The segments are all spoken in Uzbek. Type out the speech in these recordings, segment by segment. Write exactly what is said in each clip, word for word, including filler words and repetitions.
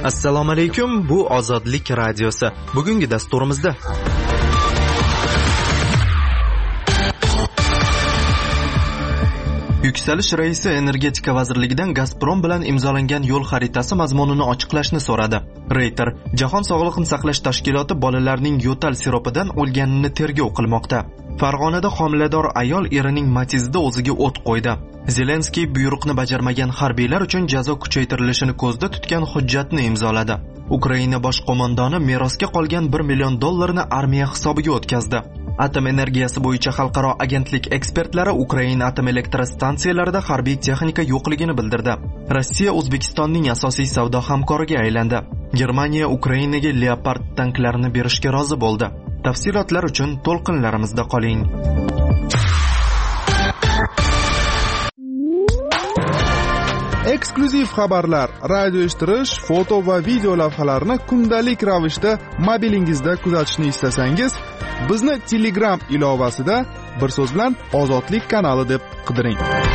Assalomu alaykum, bu Ozodlik radiosi. Bugungi dasturimizda Yuksalish raisi energetika vazirligidan Gazprom bilan imzolangan yo'l xaritasi mazmunini ochiqlashni so'radi. Reuters: Jahon sog'liqni saqlash tashkiloti bolalarning yo'tal siropidan o'lganini tergov qilmoqda. Farg'onada homilador ayol erining Matiz'da o'ziga o't qo'ydi. Zelenskiy buyruqni bajarmagan harbiylar uchun jazo kuchaytirilishini ko'zda tutgan hujjatni imzoladi. Ukraina bosh qo'mondoni merosga qolgan bir million dollarni armiya hisobiga o'tkazdi. Atom energiyasi bo'yicha xalqaro agentlik ekspertlari Ukraina atom elektrostansiyalarida harbiy texnika yo'qligini bildirdi. Rossiya O'zbekistonning asosiy savdo hamkoriga aylandi. Germaniya Ukrainaga Leopard tanklarini berishga rozi bo'ldi. Tafsilotlar uchun to'lqinlarimizda qoling. Eksklyuziv xabarlar, radio eshittirish, foto va video lavhalarni kundalik ravishda mobilingizda kuzatishni istasangiz, bizni Telegram ilovasida bir so'z bilan Ozodlik kanali deb qidiring.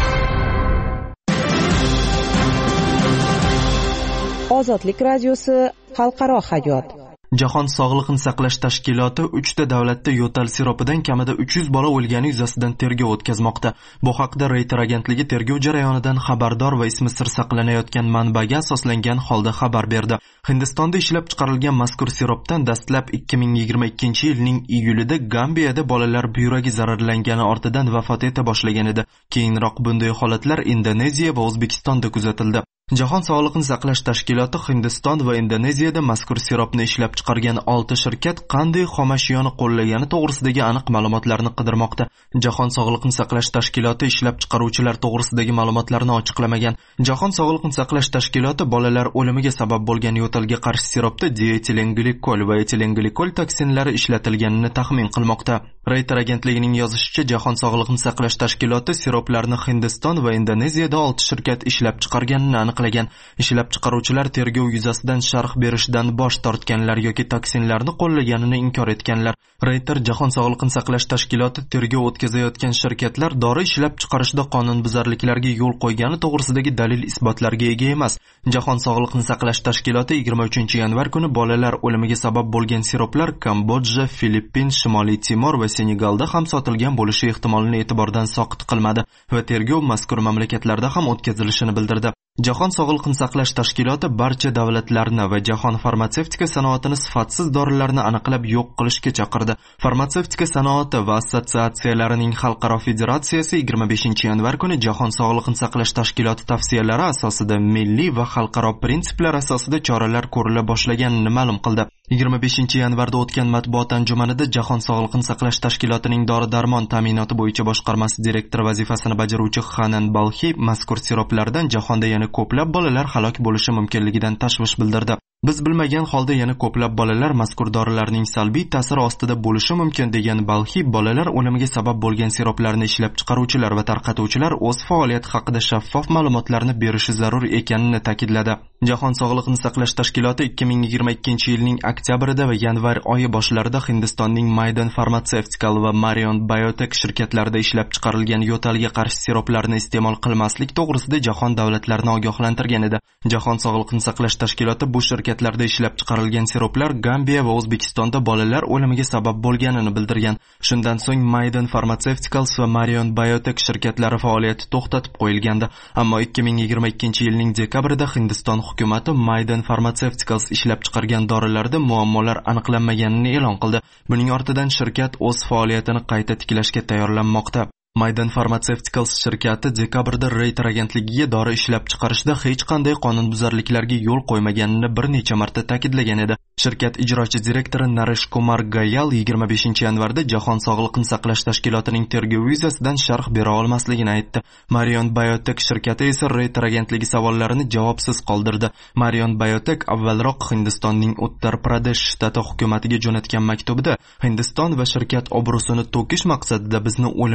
Ozodlik radiosi xalqaro hayot. Jahon sog'liqni saqlash tashkiloti uchta davlatda yo'tal siropidan kamida uch yuz bola o'lgani yuzasidan tergov o'tkazmoqda. Bu haqda Reuters agentligi tergov jarayonidan xabardor va ismi sir saqlanayotgan manbaga asoslangan holda xabar berdi. Hindistonda ishlab chiqarilgan mazkur siropdan dastlab ikki ming yigirma ikkinchi yilning iyulida Gambiyada bolalar buyragi zararlangani ortidan vafot eta boshlagan edi. Keyinroq bunday holatlar Indoneziya va O'zbekistonda kuzatildi. Jahon sog'liqni saqlash tashkiloti Hindiston va Indoneziyada mazkur siropni ishlab chiqargan olti shirkat qanday xomashyoni qo'llagani to'g'risidagi aniq ma'lumotlarni qidirmoqda. Jahon sog'liqni saqlash tashkiloti ishlab chiqaruvchilar to'g'risidagi ma'lumotlarni ochiqlamagan. Jahon sog'liqni saqlash tashkiloti bolalar o'limiga sabab bo'lgan yo'talga qarshi siropda dietilenglikol va etilenglikol toksinlari ishlatilganini taxmin qilmoqda. Reuters agentligining yozishicha, Jahon sog'liqni saqlash tashkiloti siroplarni Hindiston va Indoneziyada olti shirkat ishlab chiqarganini aniqlagan. Ishlab chiqaruvchilar tergov yuzasidan sharh berishdan bosh tortganlar yoki toksinlarni qo'llaganini inkor etganlar. Reuters Jahon sog'liqni saqlash tashkiloti tergov o'tkazayotgan shirkatlar dori ishlab chiqarishda qonunbuzarliklarga yo'l qo'ygani to'g'risidagi dalil isbotlarga ega emas. Jahon sog'liqni saqlash tashkiloti yigirma uchinchi yanvar kuni bolalar o'limiga sabab bo'lgan siroplar Kambodja, Filippin, Shimoliy Timor va Senegalda ham sotilgan bo'lishi ehtimolini e'tibordan soqit qilmadi va tergov mazkur mamlakatlarda ham o'tkazilishini bildirdi. Jahon sog'liqni saqlash tashkiloti barcha davlatlarni va jahon farmatsevtika sanoatini sifatsiz dorilarni aniqlab yo'q qilishga chaqirdi. Farmatsevtika sanoati va assotsiatsiyalarining xalqaro federatsiyasi yigirma beshinchi yanvar kuni Jahon sog'liqni saqlash tashkiloti tavsiyalari asosida milliy va xalqaro prinsiplar asosida choralar ko'rila boshlaganini ma'lum qildi. yigirma beshinchi yanvarda o'tgan matbuot anjumanida Jahon sog'liqni saqlash tashkilotining dori-darmon ta'minoti bo'yicha boshqarmasi direktori vazifasini bajaruvchi Hanan Balhi mazkur siroplardan jahonda yana ko'plab bolalar halok bo'lishi mumkinligidan tashvish bildirdi. Biz bilmagan holda yana ko'plab bolalar mazkur dorilarning salbiy ta'siri ostida bo'lishi mumkin degan Balhi bolalar o'limiga sabab bo'lgan siroplarni ishlab chiqaruvchilar va tarqatuvchilar o'z faoliyati haqida shaffof ma'lumotlarni berishi zarur ekanini ta'kidladi. Jahon sog'liqni saqlash tashkiloti ikki ming yigirma ikkinchi yilning oktyabrida va yanvar oyi boshlarida Hindistonning Maiden Pharmaceutical va Marion Biotech shirkatlarida ishlab chiqarilgan yo'talga qarshi siroplarni iste'mol qilmaslik to'g'risida jahon davlatlarini ogohlantirgan edi. Jahon sog'liqni saqlash tashkiloti bu shirkatlarda ishlab chiqarilgan siroplar Gambiya va O'zbekistonda bolalar o'limiga sabab bo'lganini bildirgan. Shundan so'ng Maiden Pharmaceuticals va Marion Biotech shirkatlari faoliyati to'xtatib qo'yilgandi. Ammo ikki ming yigirma ikkinchi yilning dekabrida Hindiston hukumati Maiden Pharmaceuticals ishlab chiqargan dorilarda muammolar aniqlanmaganini e'lon qildi. Buning ortidan shirkat o'z faoliyatini qayta tiklashga tayyorlanmoqda. Maiden Pharmaceuticals shirkati dekabrda Reuters agentligiga dori ishlab chiqarishda hech qanday qonunbuzarliklarga yo'l qo'ymaganini bir necha marta ta'kidlagan edi. Shirkat ijrochi direktori Naresh Kumar Gayal yigirma beshinchi yanvarda Jahon sog'liqni saqlash tashkilotining tergovi yuzasidan sharh bera olmasligini aytdi. Marion Biotech shirkati esa Reuters agentligi savollarini javobsiz qoldirdi. Marion Biotech avvalroq Hindistonning Uttar Pradesh shtati hukumatiga jo'natgan maktubida Hindiston va shirkat obro'sini to'kish maqsadida bizni o'limlarda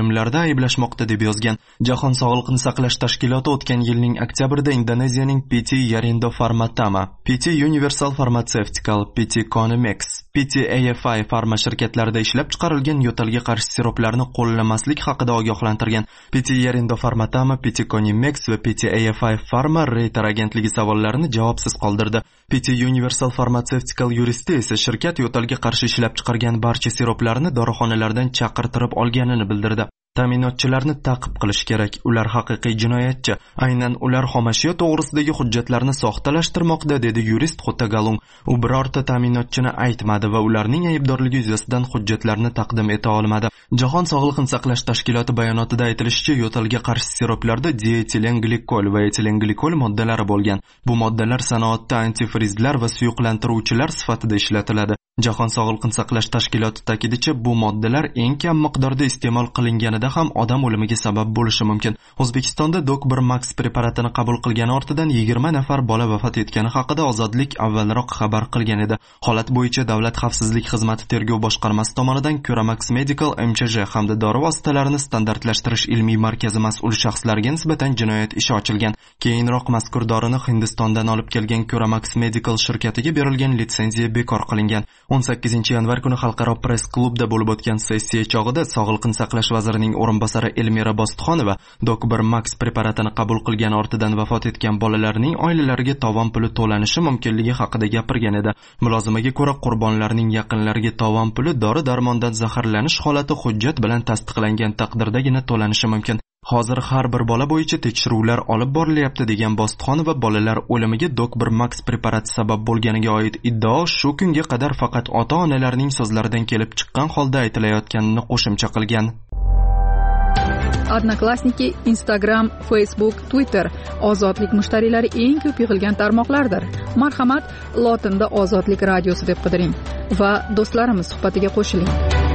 ayblashmoqda deb yozgan. Jahon sog'liqni saqlash tashkiloti o'tgan yilning oktyabrida Indoneziyaning P T Yarindo Pharmatama, P T Universal Pharmaceutical, P T Conimex, P T A F I farma shirkatlarida ishlab chiqarilgan yo'talga qarshi siroplarni qo'llamaslik haqida ogohlantirgan. P T Yarindo Pharmatama, P T Conimex va P T A F I Pharma Reuters agentligi savollarini javobsiz qoldirdi. P T Universal Pharmaceutical yuristi esa shirkat yo'talga qarshi ishlab chiqargan barcha siroplarni dorixonalardan chaqirtirib olganini bildirdi. Ta'minotchilarni ta'qib qilish kerak. Ular haqiqiy jinoyatchi. Aynan ular xomashyo to'g'risidagi hujjatlarni soxtalashtirmoqda, dedi yurist Xotagalung. U birorta ta'minotchini aytmadi va ularning aybdorligi yuzasidan hujjatlarni taqdim eta olmadi. Jahon sog'liqni saqlash tashkiloti bayonotida aytilishicha, yo'talga qarshi siroplarda dietilenglikol va etilenglikol moddalari bo'lgan. Bu moddalar sanoatda antifrizlar va suyuqlantiruvchilar sifatida ishlatiladi. Jahon sog'liqni saqlash tashkiloti ta'kidicha, bu moddalar eng kam miqdorda iste'mol qilinganida ham odam o'limiga sabab bo'lishi mumkin. O'zbekistonda Doc bir Max preparatini qabul qilgani ortidan yigirma nafar bola vafot etgani haqida Ozodlik avvalroq xabar qilgan edi. Holat bo'yicha Davlat xavfsizlik xizmati tergov boshqarmasi tomonidan Curamax Medical M C J hamda dori vositalarini standartlashtirish ilmiy markazi mas'ul shaxslariga nisbatan jinoyat ishi ochilgan. Keyinroq mazkur dorini Hindistondan olib kelgan Curamax Medical shirkatiga berilgan litsenziya bekor qilingan. o'n sakkizinchi yanvar kuni xalqaro press klubda bo'lib o'tgan sessiya chog'ida Sog'liqni saqlash vazirining o'rinbosari Elmira Bostixonova Doc bir Max preparatini qabul qilgan ortidan vafot etgan bolalarning oilalariga tovon puli to'lanishi mumkinligi haqida gapirgan edi. Mulozimaga ko'ra, qurbonlarning yaqinlariga tovon puli dori-darmondan zaharlanish holati hujjat bilan tasdiqlangan taqdirdagina to'lanishi mumkin. Hozir har bir bola bo'yicha tekshiruvlar olib borilyapti, degan Bostixonova bolalar o'limiga Doc bir Max preparati sabab bo'lganiga oid iddao shu kunga qadar faqat ota-onalarning so'zlaridan kelib chiqqan holda aytilayotganini qo'shimcha qilgan. Odnoklassniki, Instagram, Facebook, Twitter ozodlik mushtariylari eng ko'p yig'ilgan tarmoqlardir. Marhamat, lotinda Ozodlik radiosi deb qidiring va do'stlarimiz suhbatiga qo'shiling.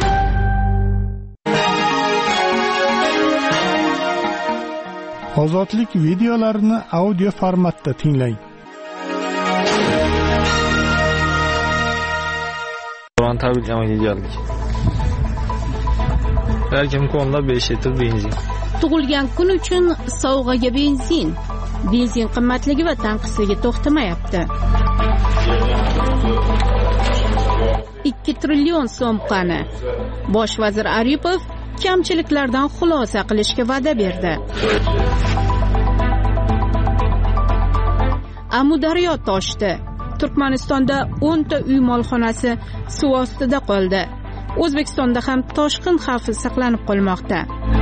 Ozodlik videolarini audio formatda tinglang. Biron tabriklayman geldik. Belkim ko'nda besh litr benzin. Tug'ilgan kun uchun sovg'aga benzin. Benzin qimmatligi va tanqisligi to'xtamayapti. ikki trillion so'm qani. Bosh vazir Aripov kamchiliklardan xulosa qilishga va'da berdi. Amudaryo toshdi. Turkmanistonda o'nta uy molxonasi suv ostida qoldi. O'zbekistonda ham toshqin xavfi saqlanib qolmoqda.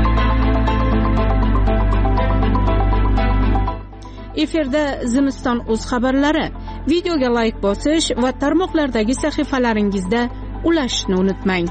Efirda Zimiston o'z xabarlari. Videoga like bosish va tarmoqlardagi sahifalaringizda ulashishni unutmang.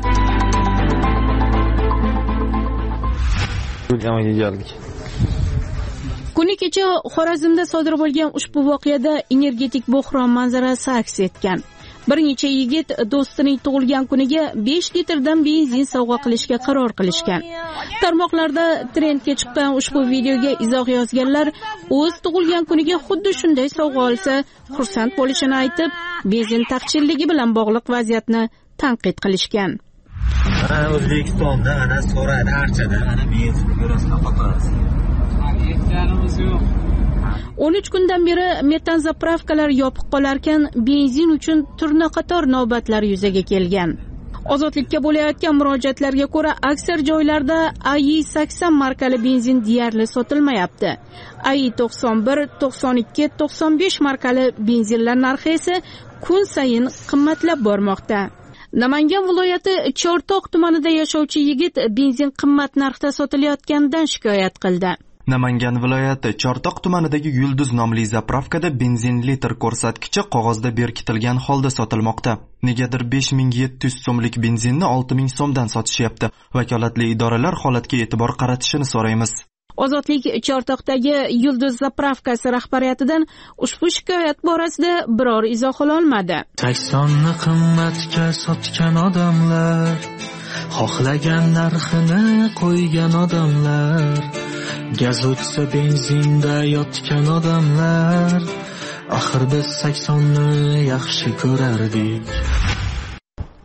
Kuni kecha Xorazmda sodir bo'lgan ushbu voqeada energetik bo'hron manzarasi aks etgan. Bir necha yigit do'stining tug'ilgan kuniga besh litrdan benzin sovg'a qilishga qaror qilishgan. Tarmoqlarda trendga chiqqan ushbu videoga izoh yozganlar o'z tug'ilgan kuniga xuddi shunday sovg'a olsa xursand bo'lishini aytib, benzin taqchilligi bilan bog'liq vaziyatni tanqid qilishgan. Ana O'zbekistonda ana so'radi archada ana benzin ko'rasizlar qo'yasiz. Yetganimiz yo'q. o'n uch kundan beri metan zapravkalar yopiq qolarkan, benzin uchun turna qator navbatlar yuzaga kelgan. Ozodlikka bo'layotgan murojaatlarga ko'ra, aksar joylarda A I sakson markali benzin deyarli sotilmayapti. A I to'qson bir, to'qson ikki, to'qson besh markali benzinlar narxi esa kun sayin qimmatlab bormoqda. Namangan viloyati Chortoq tumanida yashovchi yigit benzin qimmat narxda sotilayotganidan shikoyat qildi. Namangan viloyati Chortoq tumanidagi Yulduz nomli zapravkada benzin litr ko'rsatkichi qog'ozda berkitilgan holda sotilmoqda. Negadir besh ming yetti yuz so'mlik benzinni olti ming so'mdan sotishyapti. Vakolatli idoralar holatga e'tibor qaratishini so'raymiz. Ozodlik Chortoqdagi Yulduz zapravkasi rahbariyatidan ushbu shikoyat borasida biror izoh ololmadi. saksonni qimmatga sotgan odamlar, xohlagan narxini qo'ygan odamlar, gaz o'tsa benzinda yotgan odamlar, axir biz saksonni yaxshi ko'rardik.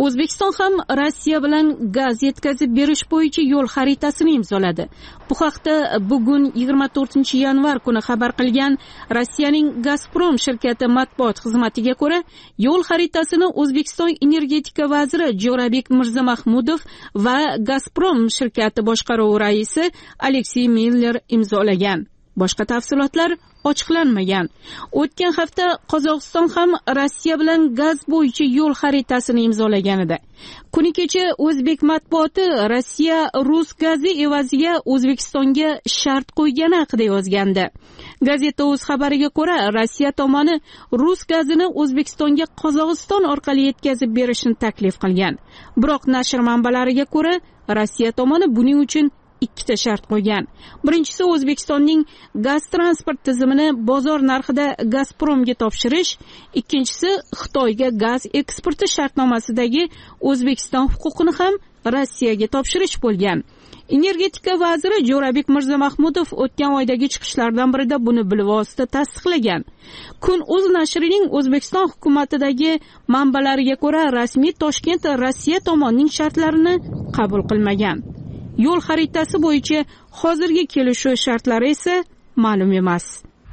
O'zbekiston ham Rossiya bilan gaz yetkazib berish bo'yicha yo'l xaritasini imzoladi. Bu haqda bugun yigirma to'rtinchi yanvar kuni xabar qilgan Rossiyaning Gazprom shirkati matbuot xizmatiga ko'ra, yo'l xaritasini O'zbekiston energetika vaziri Jo'rabek Mirzamahmudov va Gazprom shirkati boshqaruvi raisi Aleksey Miller imzolagan. Boshqa tafsilotlar ochiqlanmagan. O'tgan hafta Qozog'iston ham Rossiya bilan gaz bo'yicha yo'l xaritasini imzolagan edi. Kuni kecha o'zbek matbuoti Rossiya rus gazi evaziga O'zbekistonga shart qo'ygani haqida yozgandi. Gazeta o'z xabariga ko'ra, Rossiya tomoni rus gazini O'zbekistonga Qozog'iston orqali yetkazib berishni taklif qilgan. Biroq nashr manbalariga ko'ra, Rossiya tomoni buning uchun ikkita shart qo'ygan. Birinchisi O'zbekistonning gaz transport tizimini bozor narxida Gazpromga topshirish, ikkinchisi Xitoyga gaz eksporti shartnomasidagi O'zbekiston huquqini ham Rossiyaga topshirish bo'lgan. Energetika vaziri Jo'rabek Mirzamahmudov o'tgan oydagi chiqishlardan birida buni bilvosita tasdiqlagan. Kun o'z nashrining O'zbekiston hukumatidagi manbalariga ko'ra, rasmiy Toshkent Rossiya tomonining shartlarini qabul qilmagan. Yo'l xaritasi bo'yicha hozirgi kelishuv shartlari esa ma'lum emas.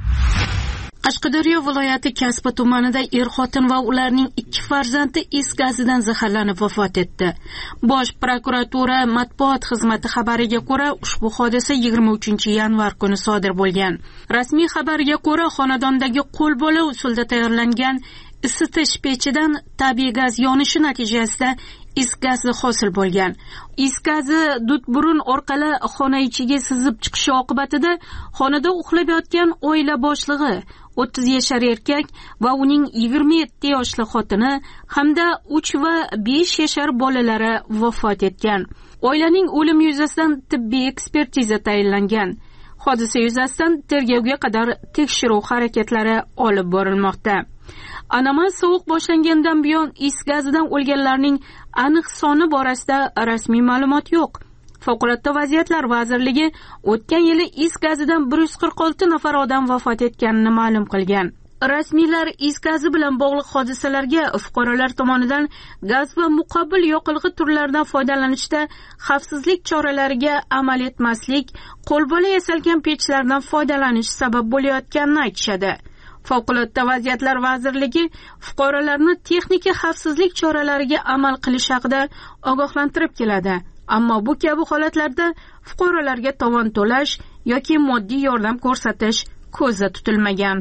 Qashqadaryo viloyati Kasba tumanida er-xotin va ularning ikki farzandi is gazidan zaharlanib vafot etdi. Bosh prokuratura matbuot xizmati xabariga ko'ra, ushbu hodisa yigirma uchinchi yanvar kuni sodir bo'lgan. Rasmiy xabarga ko'ra, xonadondagi qo'lbola usulda tayyorlangan isitish pechidan tabiiy gaz yonishi natijasida is gazi hosil bo'lgan. Is gazi dudburun orqali xona ichiga sizib chiqishi oqibatida xonada uxlab yotgan oila boshlig'i o'ttiz yashar erkak va uning yigirma yetti yoshli xotini hamda uch va besh yashar bolalari vafot etgan. Oilaning o'limi yuzasidan tibbiy ekspertiza tayinlangan. Hodisa yuzasidan tergovga qadar tekshiruv harakatlari olib borilmoqda. Anomal sovuq boshlangandan buyon is gazidan o'lganlarning aniq soni borasida rasmiy ma'lumot yo'q. Favqulodda vaziyatlar vazirligi o'tgan yili is gazidan bir yuz qirq olti nafar odam vafot etganini ma'lum qilgan. Rasmiylar is gazi bilan bog'liq hodisalarga fuqarolar tomonidan gaz va muqobil yoqilg'i turlaridan foydalanishda xavfsizlik choralariga amal etmaslik, qo'lbola yasalgan pechlardan foydalanish sabab bo'layotganini aytishadi. Favqulodda vaziyatlar vazirligi fuqarolarni texnika xavfsizlik choralariga amal qilish haqida ogohlantirib keladi. Ammo bu kabi holatlarda fuqarolarga tovon to'lash yoki moddiy yordam ko'rsatish ko'zda tutilmagan.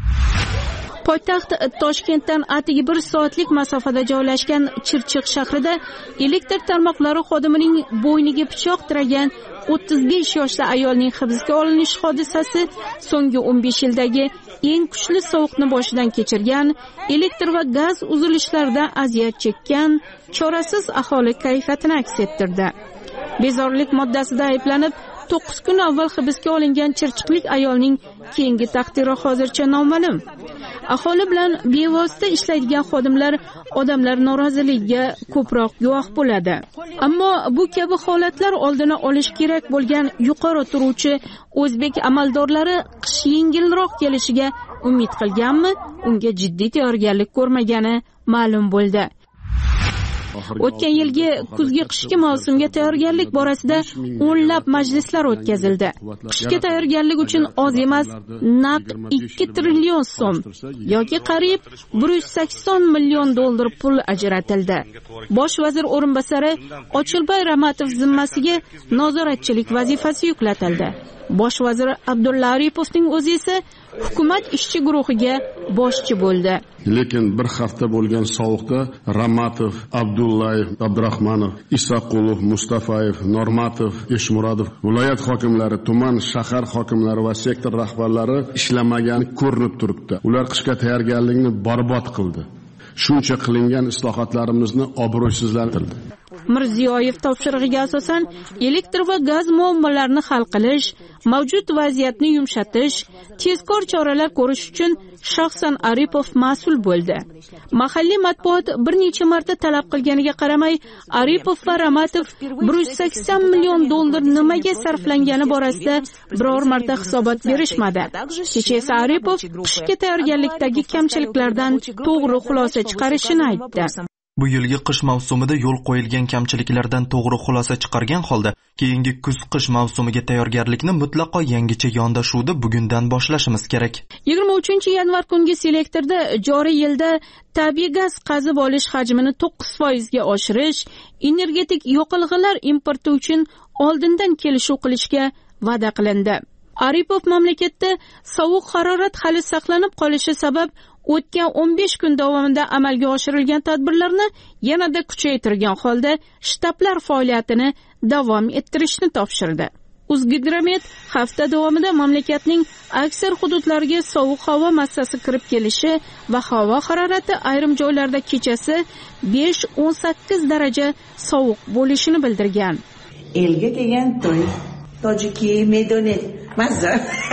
Poytaxt Toshkentdan atigi bir soatlik masofada joylashgan Chirchiq shahrida elektr tarmoqlari xodimining bo'yniga pichoq tiragan o'ttiz besh yoshli ayolning hibsga olinish hodisasi so'nggi o'n besh yildagi eng kuchli sovuqni boshidan kechirgan, elektr va gaz uzilishlarida aziyat chekkan, chorasiz aholi kayfiyatini aks ettirdi. Bezorilik moddasida ayblanib to'qqiz kun avval hibsga olingan chirchiqlik ayolning keyingi taqdiri hozircha noma'lum. Aholi bilan bevosita ishlaydigan xodimlar odamlar noroziligiga ko'proq guvoh bo'ladi. Ammo bu kabi holatlar oldini olish kerak bo'lgan yuqori turuvchi o'zbek amaldorlari qish yengilroq kelishiga umid qilganmi, unga jiddiy tayyorgarlik ko'rmagani ma'lum bo'ldi. O'tgan yilgi kuzgi qishki mavsumga tayyorgarlik borasida o'nlab majlislar o'tkazildi. Qishga tayyorgarlik uchun oz emas, naqd ikki trillion so'm yoki qariyb bir yuz sakson million dollar pul ajratildi. Bosh vazir o'rinbosari Ochilboy Ramatov zimmasiga nazoratchilik vazifasi yuklatildi. Bosh vazir Abdulla Aripovning o'zi esa hukumat ishchi guruhiga boshchi bo'ldi. Lekin bir hafta bo'lgan sovuqda Ramatov, Abdullayev, Abdurahmonov, Isaqulov, Mustafayev, Normatov, Eshmurodov, viloyat hokimlari, tuman, shahar hokimlari va sektor rahbarlari ishlamagani ko'rinib turibdi. Ular qishga tayyorgarlikni barbod qildi. Shuncha qilingan islohotlarimizni obro'sizlantirdi. Mirziyoyev topshirig'iga asosan elektr va gaz muammolarini hal qilish, mavjud vaziyatni yumshatish, tezkor choralar ko'rish uchun shaxsan Aripov mas'ul bo'ldi. Mahalliy matbuot bir necha marta talab qilganiga qaramay, Aripov va Ramatov bir yuz sakson million dollar nimaga sarflangani borasida biror marta hisobot berishmadi. Kecha esa Aripov qishga tayyorgarlikdagi kamchiliklardan to'g'ri xulosa chiqarishini aytdi. Bu yilgi qish mavsumida yo'l qo'yilgan kamchiliklardan to'g'ri xulosa chiqargan holda, keyingi kuz-qish mavsumiga tayyorgarlikni mutlaqo yangicha yondashuvda bugundan boshlashimiz kerak. yigirma uchinchi yanvar kungi selektorda joriy yilda tabiiy gaz qazib olish hajmini to'qqiz foiz ga oshirish, energetik yoqilg'ilar importi uchun oldindan kelishuv qilishga va'da qilindi. Aripov mamlakatda sovuq harorat hali saqlanib qolishi sabab o'tgan o'n besh kun davomida amalga oshirilgan tadbirlarni yanada kuchaytirgan holda shtablar faoliyatini davom ettirishni topshirdi. O'zgidromet hafta davomida mamlakatning aksar hududlariga sovuq havo massasi kirib kelishi va havo harorati ayrim joylarda kechasi besh o'n sakkiz daraja sovuq bo'lishini bildirgan. Elga kelgan to'y, tojiki maydoni mazza.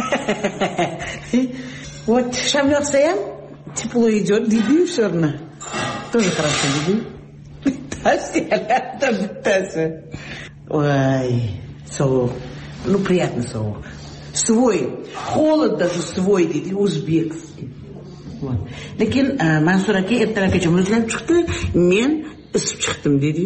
Вот sham yoqsa ham тепло идет, deydi все равно. Тоже хорошо, deydi. Bittasi, bittasi. Ой, sovuq. Ну, приятно sovuq. Свой. Холод даже свой, deydi, o'zbekский. Вот. Lekin Mansur aka ertalabgacha muzlab chiqdi, men isib chiqdim, deydi.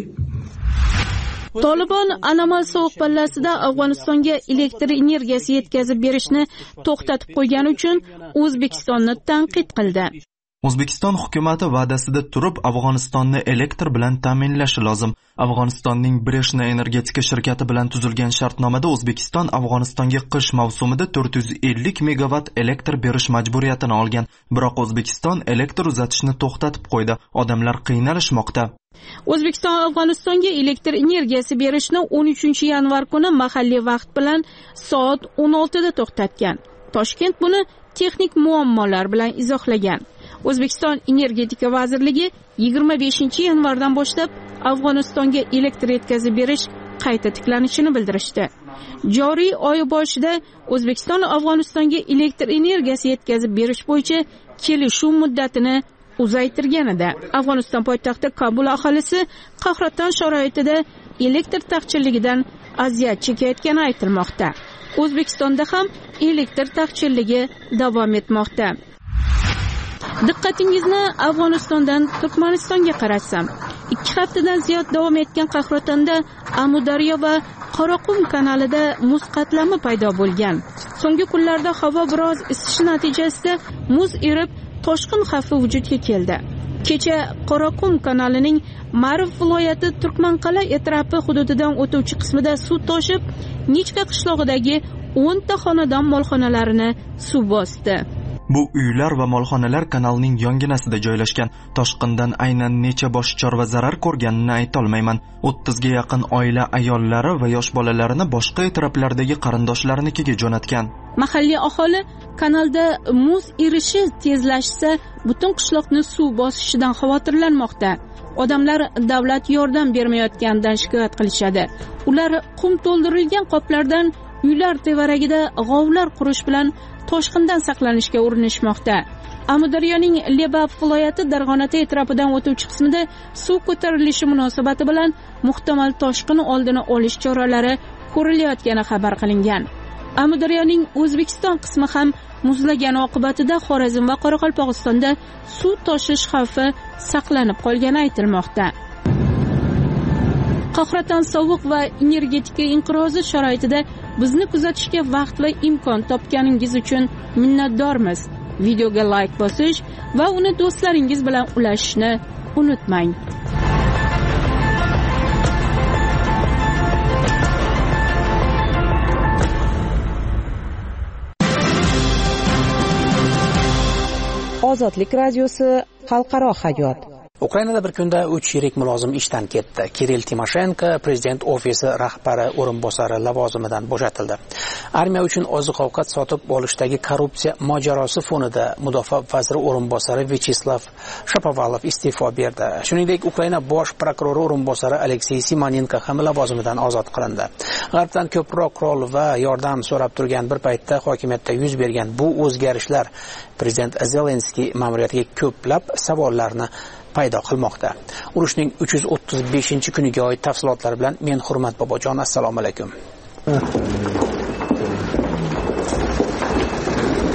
Tolibon anomal sovuq pallasida Afg'onistonga elektr energiyasi yetkazib berishni to'xtatib qo'ygani uchun O'zbekistonni tanqid qildi. O'zbekiston hukumati va'dasida turib, Afg'onistonni elektr bilan ta'minlashi lozim. Afg'onistonning Breshna energetika shirkati bilan tuzilgan shartnomada O'zbekiston Afg'onistonga qish mavsumida to'rt yuz ellik megavat elektr berish majburiyatini olgan. Biroq O'zbekiston elektr uzatishni to'xtatib qo'ydi. Odamlar qiynalishmoqda. O'zbekiston Afg'onistonga elektr energiyasi berishni o'n uchinchi yanvar kuni mahalliy vaqt bilan soat o'n oltida to'xtatgan. Toshkent buni texnik muammolar bilan izohlagan. O'zbekiston energetika vazirligi yigirma beshinchi yanvardan boshlab Afg'onistonga elektr yetkazib berish qayta tiklanishini bildirishdi. Joriy oy boshida O'zbekiston Afg'onistonga elektr energiyasi yetkazib berish bo'yicha kelishuv muddatini uzaytirgan edi. Afg'oniston poytaxti Kabul aholisi qahraton sharoitida elektr taqchilligidan aziyat chekayotgani aytilmoqda. O'zbekistonda ham elektr taqchilligi davom etmoqda. Diqqatingizni Afg'onistondan Turkmanistonga qaratsam, ikki haftadan ziyod davom etgan qahratonda Amudaryo va Qoraqum kanalida muz qatlami paydo bo'lgan. So'nggi kunlarda havo biroz isishi natijasida muz erib, toshqin xavfi vujudga keldi. Kecha Qoraqum kanalining Marif viloyati Turkmanqal'a atrofi hududidan o'tuvchi qismida suv toshib, Nechka qishlog'idagi o'n ta xonadon molxonalarini suv bosdi. Bu uylar va molxonalar kanalning yonginasida joylashgan. Toshqindan aynan necha bosh chorva zarar ko'rganini ayta olmayman. o'ttiz ga yaqin oila ayollari va yosh bolalarini boshqa atroflardagi qarindoshlarikiga jo'natgan. Mahalliy aholi kanalda muz erishi tezlashsa, butun qishloqni suv bosishidan xavotirlanmoqda. Odamlar davlat yordam bermayotganidan shikoyat qilishadi. Ular qum to'ldirilgan qoplardan uylar tevaragida g'ovlar qurish bilan toshqindan saqlanishga urinishmoqda. Amudaryoning Lebab viloyati Darg'onata atrofidan o'tuvchi qismida suv ko'tarilishi munosabati bilan muhtamal toshqin oldini olish choralari ko'rilayotgani xabar qilingan. Amudaryoning O'zbekiston qismi ham muzlagani oqibatida Xorazm va Qoraqalpog'istonda suv toshish xavfi saqlanib qolgani aytilmoqda. Qahraton sovuq va energetika inqirozi sharoitida bizni kuzatishga vaqt va imkon topganingiz uchun minnatdormiz. Videoga like bosish va uni do'stlaringiz bilan ulashishni unutmang. Ozodlik radiosi xalqaro hayot. Ukrainada bir kunda uch yirik mulozim ishdan ketdi. Kirill Timoshenko prezident ofisi rahbari o'rinbosari lavozimidan bo'shatildi. Armiya uchun oziq-ovqat sotib olishdagi korrupsiya mojarosi fonida mudofaa vaziri o'rinbosari Vyacheslav Shapovalov iste'fo berdi. Shuningdek, Ukraina bosh prokurori o'rinbosari Aleksey Simonenko ham lavozimidan ozod qilindi. G'arbdan ko'proq qurol va yordam so'rab turgan bir paytda hokimiyatda yuz bergan bu o'zgarishlar prezident Zelenskiy ma'muriyatiga ko'plab savollarni paydo qilmoqda. Urushning uch yuz o'ttiz beshinchi kuniga oid tafsilotlar bilan men Hurmat Bobojon, assalomu alaykum.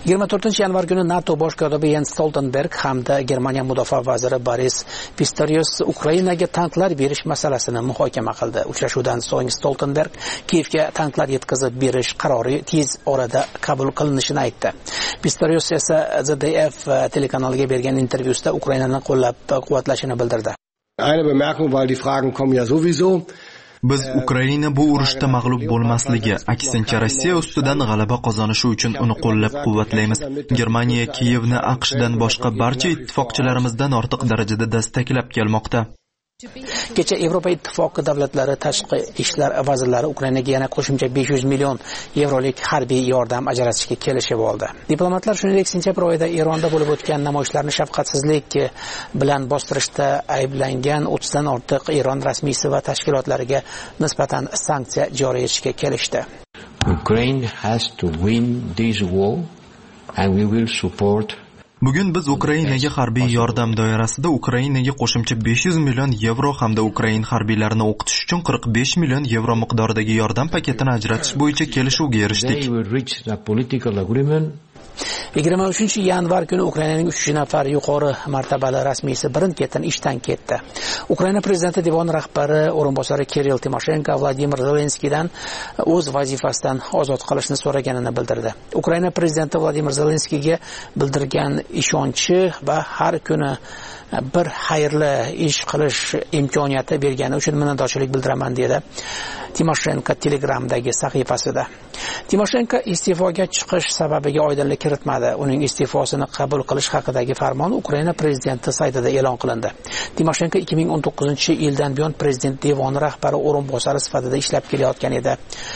yigirma to'rtinchi yanvar kuni NATO bosh kotibi Jens Stoltenberg hamda Germaniya mudofaa vaziri Boris Pistorius Ukrainaga tanklar berish masalasini muhokama qildi. Uchrashuvdan so'ng Stoltenberg Kiyevga tanklar yetkazib berish qarori tez orada qabul qilinishini aytdi. Pistorius esa Z D F telekanaliga bergan intervyusida Ukrainani qo'llab-quvvatlashini bildirdi. Eine Bemerkung, weil die Fragen kommen ja sowieso. Biz Ukraina bu urushda mag'lub bo'lmasligi, aksincha Rossiya ustidan g'alaba qozonishi uchun uni qo'llab-quvvatlaymiz. Germaniya Kiyevni AQShdan boshqa barcha ittifoqchilarimizdan ortiq darajada dastaklab kelmoqda. Kecha Yevropa Ittifoqi davlatlari tashqi ishlar vazirlari Ukrainaga yana qo'shimcha besh yuz million yevrolik harbiy yordam ajratishga kelishib oldi. Diplomatlar shuningdek sentyabr oyida Eronda bo'lib o'tgan namoyishlarni shafqatsizlik bilan bostirishda ayblangan o'ttizdan ortiq Eron rasmiysi va tashkilotlariga nisbatan sanksiya joriy etishga kelishdi. Ukraine has to win this war and we will support. Bugun biz Ukrainaga harbiy yordam doirasida Ukrainaga qo'shimcha besh yuz million yevro hamda Ukrain harbiylarini o'qitish uchun qirq besh million yevro miqdoridagi yordam paketini ajratish bo'yicha kelishuvga erishdik. yigirma uchinchi yanvar kuni Ukrainaning uch nafar yuqori martabali rasmiysi birin-ketin ishdan ketdi. Ukraina prezidenti devoni rahbari o'rinbosari Kirill Timoshenko Vladimir Zelenskiydan o'z vazifasidan ozod qilishni so'raganini bildirdi. Ukraina prezidenti Vladimir Zelenskiyga bildirgan ishonchi va har kuni bir xayrli ish qilish imkoniyati bergani uchun minnatdorchilik bildiraman dedi Timoshenko Telegramdagi sahifasida. Timoshenko iste'foga chiqish sababiga oydinlik kiritmadi. Uning iste'fosini qabul qilish haqidagi farmon Ukraina prezidenti saytida e'lon qilindi. Timoshenko ikki ming o'n to'qqizinchi yildan buyon prezident devoni rahbari o'rinbosari sifatida ishlab kelayotgan edi.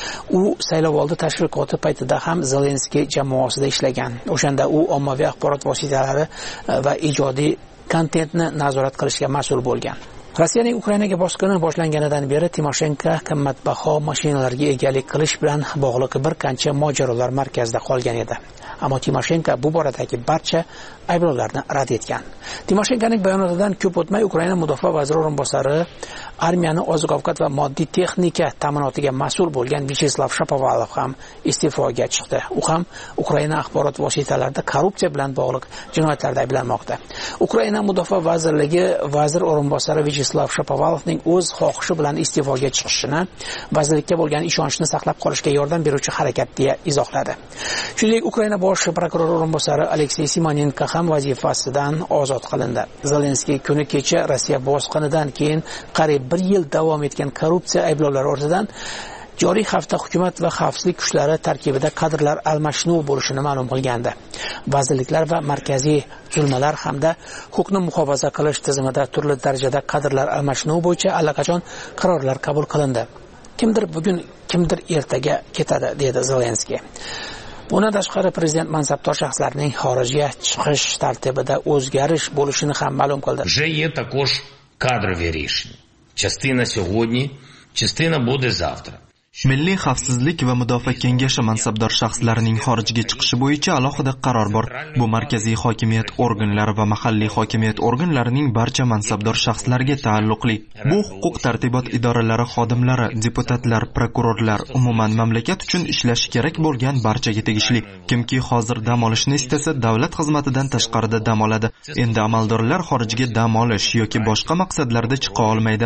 U saylovoldi tashviqoti paytida ham Zelenskiy jamoasida ishlagan. O'shanda u ommaviy axborot vositalari va ijodiy kontentni nazorat qilishga mas'ul bo'lgan. Rossiyaning Ukrainaga bosqini boshlanganidan beri Timoshenko qimmatbaho mashinalarga egalik qilish bilan bog'liq bir qancha mojarolar markazida qolgan edi. Ammo Timoshenko bu boradagi barcha ayblovlarni rad etgan. Timoshenkoning bayonotidan ko'p o'tmay Ukraina mudofaa vaziri o'rinbosari armiyani oziq-ovqat va moddiy texnika ta'minotiga mas'ul bo'lgan Vyacheslav Shapovalov ham iste'foga chiqdi. U ham Ukraina axborot vositalarida korrupsiya bilan bog'liq jinoyatlarda ayblanmoqda. Ukraina mudofaa vazirligi vazir o'rinbosari Vyacheslav Shapovalovning o'z xohishi bilan iste'foga chiqishini vazirlikka bo'lgan ishonchni saqlab qolishga yordam beruvchi harakat deya izohladi. Shuningdek, Ukraina bosh prokurori o'rinbosari Aleksey Simonenko ham vazifasidan ozod qilindi. Zelenskiy kuni kecha Rossiya bosqinidan keyin qariyb bir yil davom etgan korrupsiya ayblovlari ortidan joriy hafta hukumat va xavfsizlik kuchlari tarkibida kadrlar almashinuvi bo'lishini ma'lum qilgandi. Vazirliklar va markaziy tuzilmalar hamda huquqni muhofaza qilish tizimida turli darajada kadrlar almashinuvi bo'yicha allaqachon qarorlar qabul qilindi. Kimdir bugun, kimdir ertaga ketadi, dedi Zelenskiy. Bundan tashqari prezident mansabdor shaxslarning xorijga chiqish tartibida o'zgarish bo'lishini ham ma'lum qildi. Вже є також кадрові рішення. Частина сьогодні, частина буде завтра. Milliy xavfsizlik va mudofaa kengashi mansabdor shaxslarining xorijga chiqishi bo'yicha alohida qaror bor. Bu markaziy hokimiyat organlari va mahalliy hokimiyat organlarining barcha mansabdor shaxslariga taalluqli. Bu huquq tartibot idoralari xodimlari, deputatlar, prokurorlar, umuman mamlakat uchun ishlashi kerak bo'lgan barchaga tegishli. Kimki hozir dam olishni istasa, davlat xizmatidan tashqarida dam oladi. Endi amaldorlar xorijga dam olish yoki boshqa maqsadlarda chiqa olmaydi.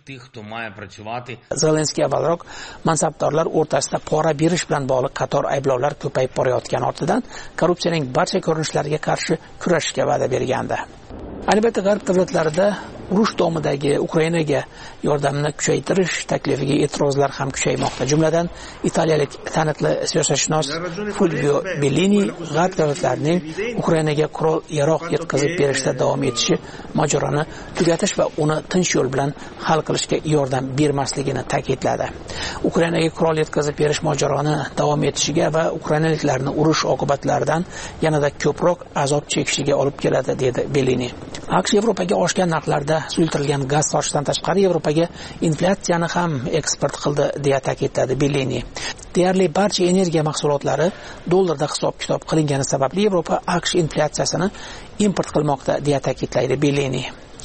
Zelenskiy avvalroq mansabdorlar o'rtasida pora berish bilan bog'liq qator ayblovlar ko'payib borayotgani ortidan korrupsiyaning barcha ko'rinishlariga qarshi kurashishga va'da bergandi. Albatta, g'arb davlatlarida urush davomidagi Ukrainaga yordamni kuchaytirish taklifiga e'tirozlar ham kuchaymoqda. Jumladan, italiyalik taniqli siyosatshunos Fulvio Bellini g'arb davlatlarining Ukrainaga qurol yaroq yetkazib berishda davom etishi mojaroni tugatish va uni tinch yo'l bilan hal qilishga yordam bermasligini ta'kidladi. Ukrainaga qurol yetkazib berish mojaroni davom etishiga va ukrainaliklarni urush oqibatlaridan yanada ko'proq azob chekishiga olib keladi, dedi Bellini. AQSh Yevropaga oshgan narxlarda suyultirilgan gaz sotishdan tashqari Yevropaga inflyatsiyani ham eksport qildi, deya ta'kidladi Bellini. Deyarli barcha energiya mahsulotlari dollarda hisob-kitob qilingani sababli Yevropa AQSh inflyatsiyasini import qilmoqda, deya ta'kidlaydi Bellini.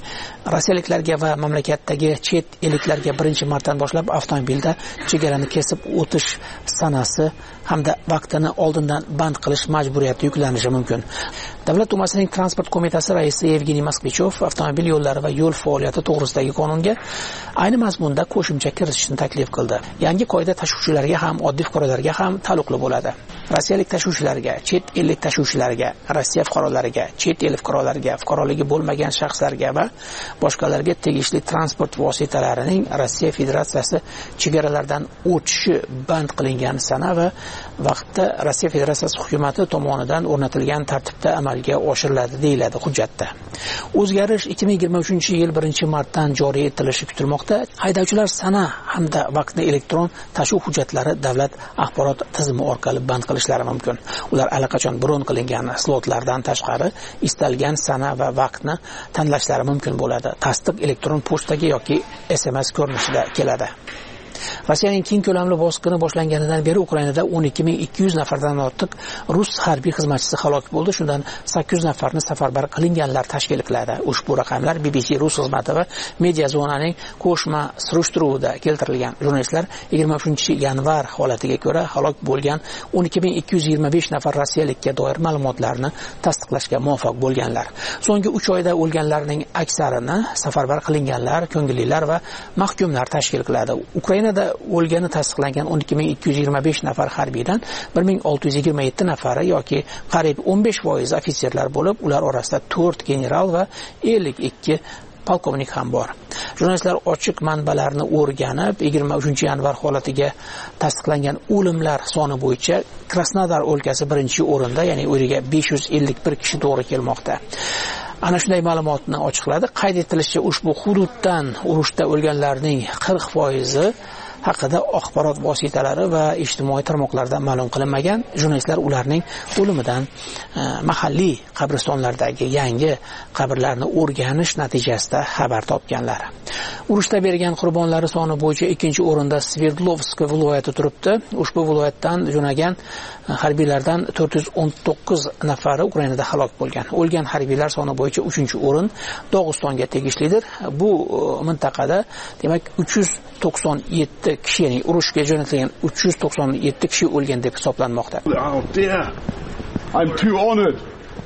Rossiyaliklarga va mamlakatdagi chet elliklarga birinchi martadan boshlab avtomobilda chegarani kesib o'tish sanasi hamda vaqtini oldindan band qilish majburiyati yuklanishi mumkin. Davlat dumasining transport qo'mitasi raisi Evgeniy Moskvichov avtomobil yo'llari va yo'l faoliyati to'g'risidagi qonunga ayni mazmunda qo'shimcha kiritishni taklif qildi. Yangi qoida tashuvchilarga ham, oddiy fuqarolarga ham taalluqli bo'ladi. Rossiyalik tashuvchilarga, chet ellik tashuvchilarga, Rossiya fuqarolariga, chet el fuqarolariga, fuqaroligi bo'lmagan shaxslarga va boshqalarga tegishli transport vositalarining Rossiya Federatsiyasi chegaralardan o'tishi band qilingan sana va vaqtda Rossiya Federatsiyasi hukumati tomonidan o'rnatilgan tartibda amalga oshiriladi deyiladi hujjatda. O'zgarish ikki ming yigirma uchinchi yil birinchi martdan joriy etilishi kutilmoqda. Haydovchilar sana hamda vaqtni elektron tashuv hujjatlari davlat axborot tizimi orqali band qilishlari mumkin. Ular allaqachon bron qilingan slotlardan tashqari istalgan sana va vaqtni tanlashlari mumkin bo'ladi. Tasdiq elektron pochtaga yoki S M S ko'rinishida keladi. Rossiyaning keng ko'lamli bosqini boshlanganidan beri Ukrainada o'n ikki ming ikki yuz nafardan ortiq rus harbiy xizmatchisi halok bo'ldi. Shundan sakkiz yuz nafarni safarbar qilinganlar tashkil etiladi. Ushbu raqamlar B B C Rus xizmati va Media Zonaning qo'shma surishtiruvida keltirilgan. Jurnalistlar yigirma uchinchi yanvar holatiga ko'ra halok bo'lgan o'n ikki ming ikki yuz yigirma besh nafar rossiyalikka doir ma'lumotlarni tasdiqlashga muvaffaq bo'lganlar. So'nggi uch oyda o'lganlarning aksarini safarbar qilinganlar, ko'ngillilar va mahkumlar tashkil qiladi. Ukrainada o'lgani tasdiqlangan o'n ikki ming ikki yuz yigirma besh nafar harbiydan bir ming olti yuz yigirma yetti nafari yoki qariyb o'n besh foiz ofitserlar bo'lib, ular orasida to'rt general va ellik ikki polkovnik ham bor. Jurnalistlar ochiq manbalarni o'rganib, yigirma uchinchi yanvar holatiga tasdiqlangan o'limlar soni bo'yicha Krasnodar o'lkasi birinchi o'rinda, ya'ni o'riga besh yuz ellik bir kishi to'g'ri kelmoqda. Ana shunday ma'lumotni ochiqladi. Qayd etilishicha, ushbu hududdan urushda o'lganlarning qirq foizi haqida axborot vositalari va ijtimoiy tarmoqlarda ma'lum qilinmagan. Jurnalistlar ularning o'limidan e, mahalliy qabristonlardagi yangi qabrlarni o'rganish natijasida xabar topganlar. Urushda bergan qurbonlari soni bo'yicha ikkinchi o'rinda Sverdlovsk viloyati turibdi. Ushbu viloyatdan jo'nagan harbiylardan to'rt yuz o'n to'qqiz nafari Ukrainada halok bo'lgan. O'lgan harbiylar soni bo'yicha uchinchi o'rin Dog'istonga tegishlidir. Bu mintaqada demak uch yuz to'qson yetti kishi, ya'ni urushga jo'natilgan uch yuz to'qson yetti kishi o'lgan deb hisoblanmoqda. Oh dear. I'm too honored.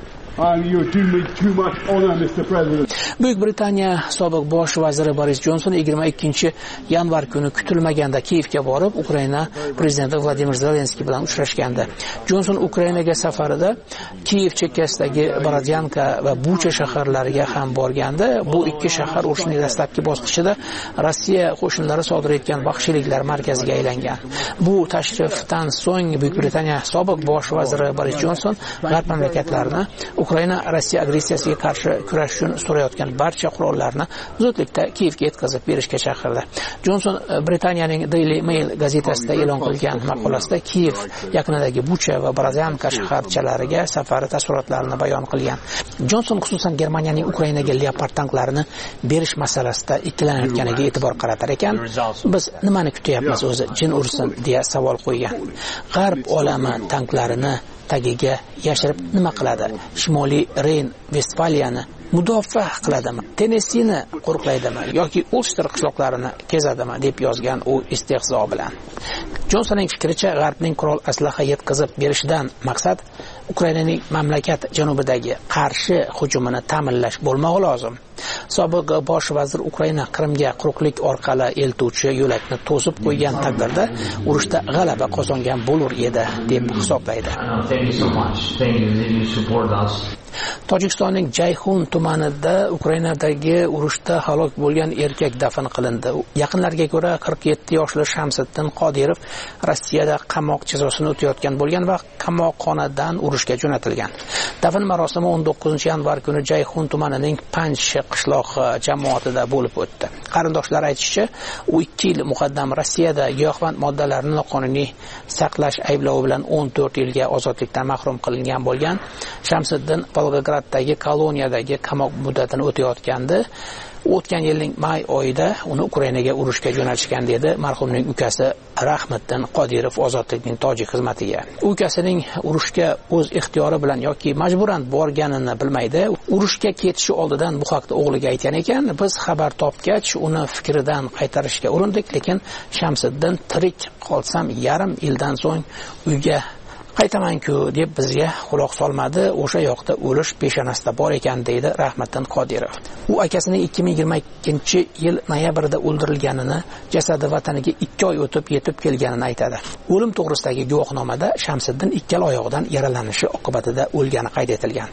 And you're doing me too much honor, Mister President. Buyuk Britaniya sobiq bosh vaziri Boris Johnson yigirma ikkinchi yanvar kuni kutilmaganda Kiyevga borib, Ukraina prezidenti Vladimir Zelenskiy bilan uchrashgandi. Johnson Ukrainaga safarida Kiyev chekkasidagi Borodyanka va Bucha shaharlariga ham borgandi. Bu ikki shahar urushning dastlabki bosqichida Rossiya qo'shinlari sodir etgan vahshiyliklar markaziga aylangan. Bu tashrifdan so'ng Buyuk Britaniya sobiq bosh vaziri Boris Johnson g'arb mamlakatlarini Ukraina Rossiya agressiyasiga qarshi kurash uchun so'rayotgan barcha qurollarni zudlikda Kiyevga yetkazib berishga chaqirdi. Johnson Britaniyaning Daily Mail gazetasida e'lon qilgan maqolasida Kiyev yaqinidagi Bucha va Borodyanka shaharchalariga safari taassurotlarini bayon qilgan. Johnson xususan Germaniyaning Ukrainaga Leopard tanklarini berish masalasida ikkilanayotganiga e'tibor qaratar ekan, biz nimani kutyapmiz o'zi, jin ursin deya savol qo'ygan. G'arb olami tanklarini tagiga yashirib nima qiladi? Shimoliy Reyn-Vestfaliyani mudofaa qiladimi? Tennessini qo'riqlaydimi yoki Ulster qishloqlarini kezadimi deb yozgan u istehzo bilan. Johnsonning fikricha, G'arbning qurol aslaha yetkazib berishidan maqsad Ukrainaning mamlakat janubidagi qarshi hujumini ta'minlash bo'lmog'i lozim. Sobiq bosh vazir Ukraina Qrimga quruqlik orqali eltuvchi yo'lakni to'sib qo'ygan taqdirda urushda g'alaba qozongan bo'lar edi deb hisoblaydi. Tojikistonning Jayxun tumanida Ukrainadagi urushda halok bo'lgan erkak dafn qilindi. Yaqinlarga ko'ra qirq yetti yoshli Shamsiddin Qodirov Rossiyada qamoq jazosini o'tayotgan bo'lgan va qamoqxonadan urushga jo'natilgan. Dafn marosimi o'n to'qqizinchi yanvar kuni Jayxun tumanining Panch qishlog'i jamoatida bo'lib o'tdi. Qarindoshlar aytishicha, u ikki yil muqaddam Rossiyada giyohvand moddalarni noqonuniy saqlash ayblovi bilan o'n to'rt yilga ozodlikdan mahrum qilingan bo'lgan. Shamsiddin Volgograddagi koloniyadagi qamoq muddatini o'tayotgandi. O'tgan yilning may oyida uni Ukrainaga urushga jo'natishgan dedi marhumning ukasi Rahmiddin Qodirov ozodlikning tojik xizmatiga. Ukasining urushga o'z ixtiyori bilan yoki majburan borganini bilmaydi. Urushga ketishi oldidan bu haqda o'g'liga aytgan ekan. Biz xabar topgach uni fikridan qaytarishga urindik, lekin Shamsiddin tirik qolsam yarim yildan so'ng uyga qaytaman-ku deb bizga quloq solmadi. O'sha yoqda o'lish peshonasida bor ekan deydi Rahmiddin Qodirov. U akasining ikki ming yigirma ikkinchi yil noyabrida o'ldirilganini, jasadi vataniga ikki oy o'tib yetib kelganini aytadi. O'lim to'g'risidagi guvohnomada Shamsiddin ikkala oyog'idan yaralanishi oqibatida o'lgani qayd etilgan.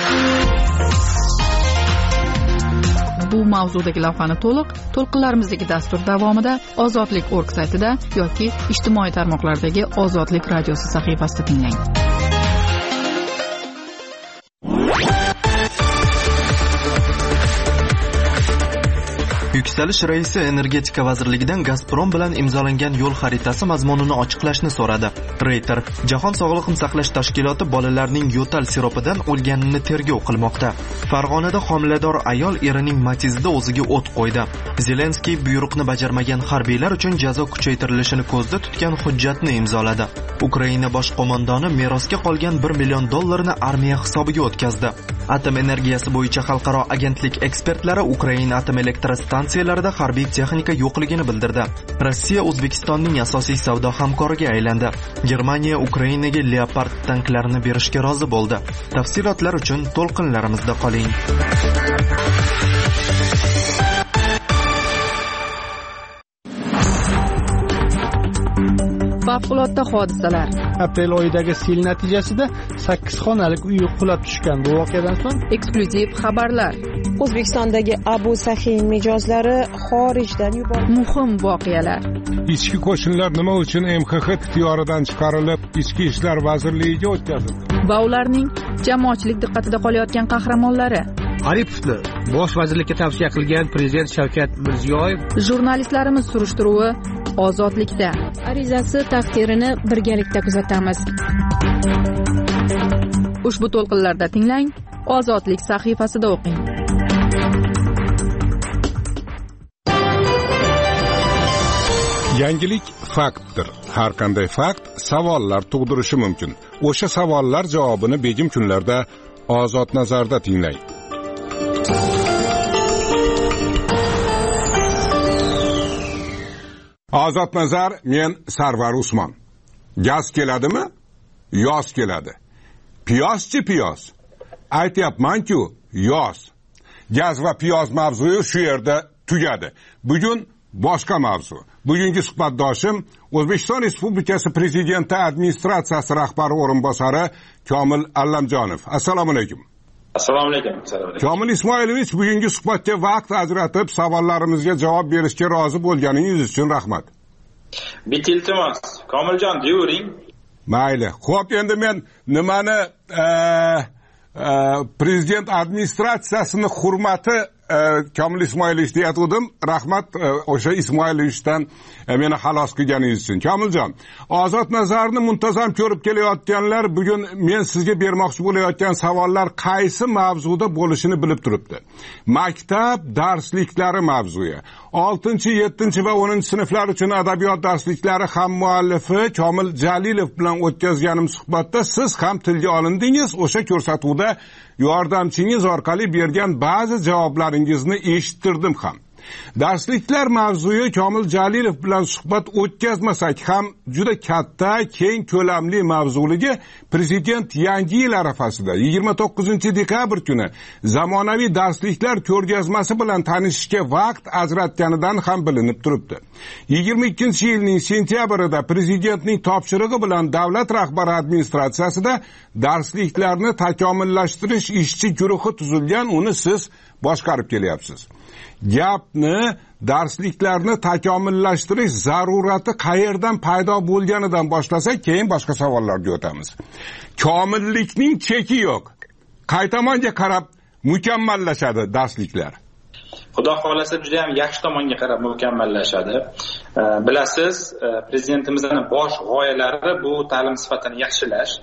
Bu mavzudagi lavhani to'liq to'lqinlarimizdagi dastur davomida ozodlik org saytida yoki ijtimoiy tarmoqlardagi Ozodlik radiosi sahifasida tinglang. Yuksalish raisi energetika vazirligidan Gazprom bilan imzolangan yo'l xaritasi mazmunini ochiqlashni so'radi. Reuters Jahon sog'liqni saqlash tashkiloti bolalarning yo'tal siropidan o'lganini tergov qilmoqda. Farg'onada homilador ayol erining Matiz'da o'ziga o't qo'ydi. Zelenskiy buyruqni bajarmagan harbiylar uchun jazo kuchaytirilishini ko'zda tutgan hujjatni imzoladi. Ukraina bosh qo'mondoni merosga qolgan bir million dollarni armiya hisobiga o'tkazdi. Atom energiyasi bo'yicha xalqaro agentlik ekspertlari Ukraina atom elektrostansiyalarida harbiy texnika yo'qligini bildirdi. Rossiya O'zbekistonning asosiy savdo hamkoriga aylandi. Germaniya Ukrainaga Leopard tanklarini berishga rozi bo'ldi. Tafsilotlar uchun to'lqinlarimizda qoling. Favqulodda hodisalar. Aprel oyidagi sel natijasida sakkiz xonalik uy qulab tushgan. Bu voqeadan so'ng eksklyuziv xabarlar. O'zbekistondagi Abu Sahiy mijozlari xorijdan yuborildi. Muhim voqealar. Ichki qo'shinlar nima uchun M X X ixtiyoridan chiqarilib, Ichki ishlar vazirligiga o'tkazildi? Va ularning jamoatchilik diqqatida qolayotgan qahramonlari. Aripovni bosh vazirlikka tavsiya qilgan prezident Shavkat Mirziyoyev. Jurnalistlarimiz surishtiruvi Ozodlikda. Arizasi taqdirini birgalikda kuzatamiz. Ushbu to'lqinlarda tinglang, Ozodlik sahifasida o'qing. Yangilik faktdir. Har qanday fakt savollar tug'dirishi mumkin. O'sha savollar javobini begim kunlarda Ozod nazarda tinglang. Ozod nazar, men Sarvar Usmon. Gaz keladimi? Yoz keladi. Piyozchi piyoz. Aytyapman-ku, yoz. Gaz va piyoz mavzusi shu yerda tugadi. Bugun boshqa mavzu. Bugungi suhbatdoshim O'zbekiston Respublikasi Prezidenti administratsiyasi rahbari o'rinbosari Komil Allamjonov. Assalomu alaykum. Assalomu alaykum. Komil Ismoilovich, bugungi suhbatga vaqt ajratib savollarimizga javob berishga rozi bo'lganingiz uchun rahmat. Bitta iltimos, Komiljon deyvering. Mayli. Xo'p, endi men nimani prezident administratsiyasini hurmati Komil Ismoilovich deyatdim. Rahmat o'sha Ismoilovichdan meni xalos qilganingiz uchun. Komiljon, Ozod nazarni muntazam ko'rib kelayotganlar bugun men sizga bermoqchi bo'layotgan savollar qaysi mavzuda bo'lishini bilib turibdi. Maktab darsliklari mavzusi. oltinchi, yettinchi va o'ninchi sinflar uchun adabiyot darsliklari ham muallifi Komil Jalilov bilan o'tkazganim suhbatda siz ham tilga olindingiz. O'sha ko'rsatuvda yordamchingiz orqali bergan ba'zi javoblaringizni eshittirdim ham. Darsliklar mavzusi Komil Jalilov bilan suhbat o'tkazmasak ham juda katta, keng ko'lamli mavzuligi prezident yangi yil arafasida yigirma to'qqizinchi dekabr kuni zamonaviy darsliklar ko'rgazmasi bilan tanishishga vaqt ajratganidan ham bilinib turibdi. yigirma ikkinchi yilning sentyabrida prezidentning topshirig'i bilan davlat rahbari administratsiyasida darsliklarni takomillashtirish ishchi guruhi tuzilgan, uni siz boshqarib kelyapsiz. Gapni darsliklarni takomillashtirish zarurati qayerdan paydo bo'lganidan boshlasak, keyin boshqa savollarga o'tamiz. Komillikning cheki yo'q. Qay tomonga qarab mukammallashadi darsliklar? Xudo xolasa juda ham yaxshi tomonga qarab mukammallashadi. Bilasiz, prezidentimizning bosh g'oyalari bu ta'lim sifatini yaxshilash.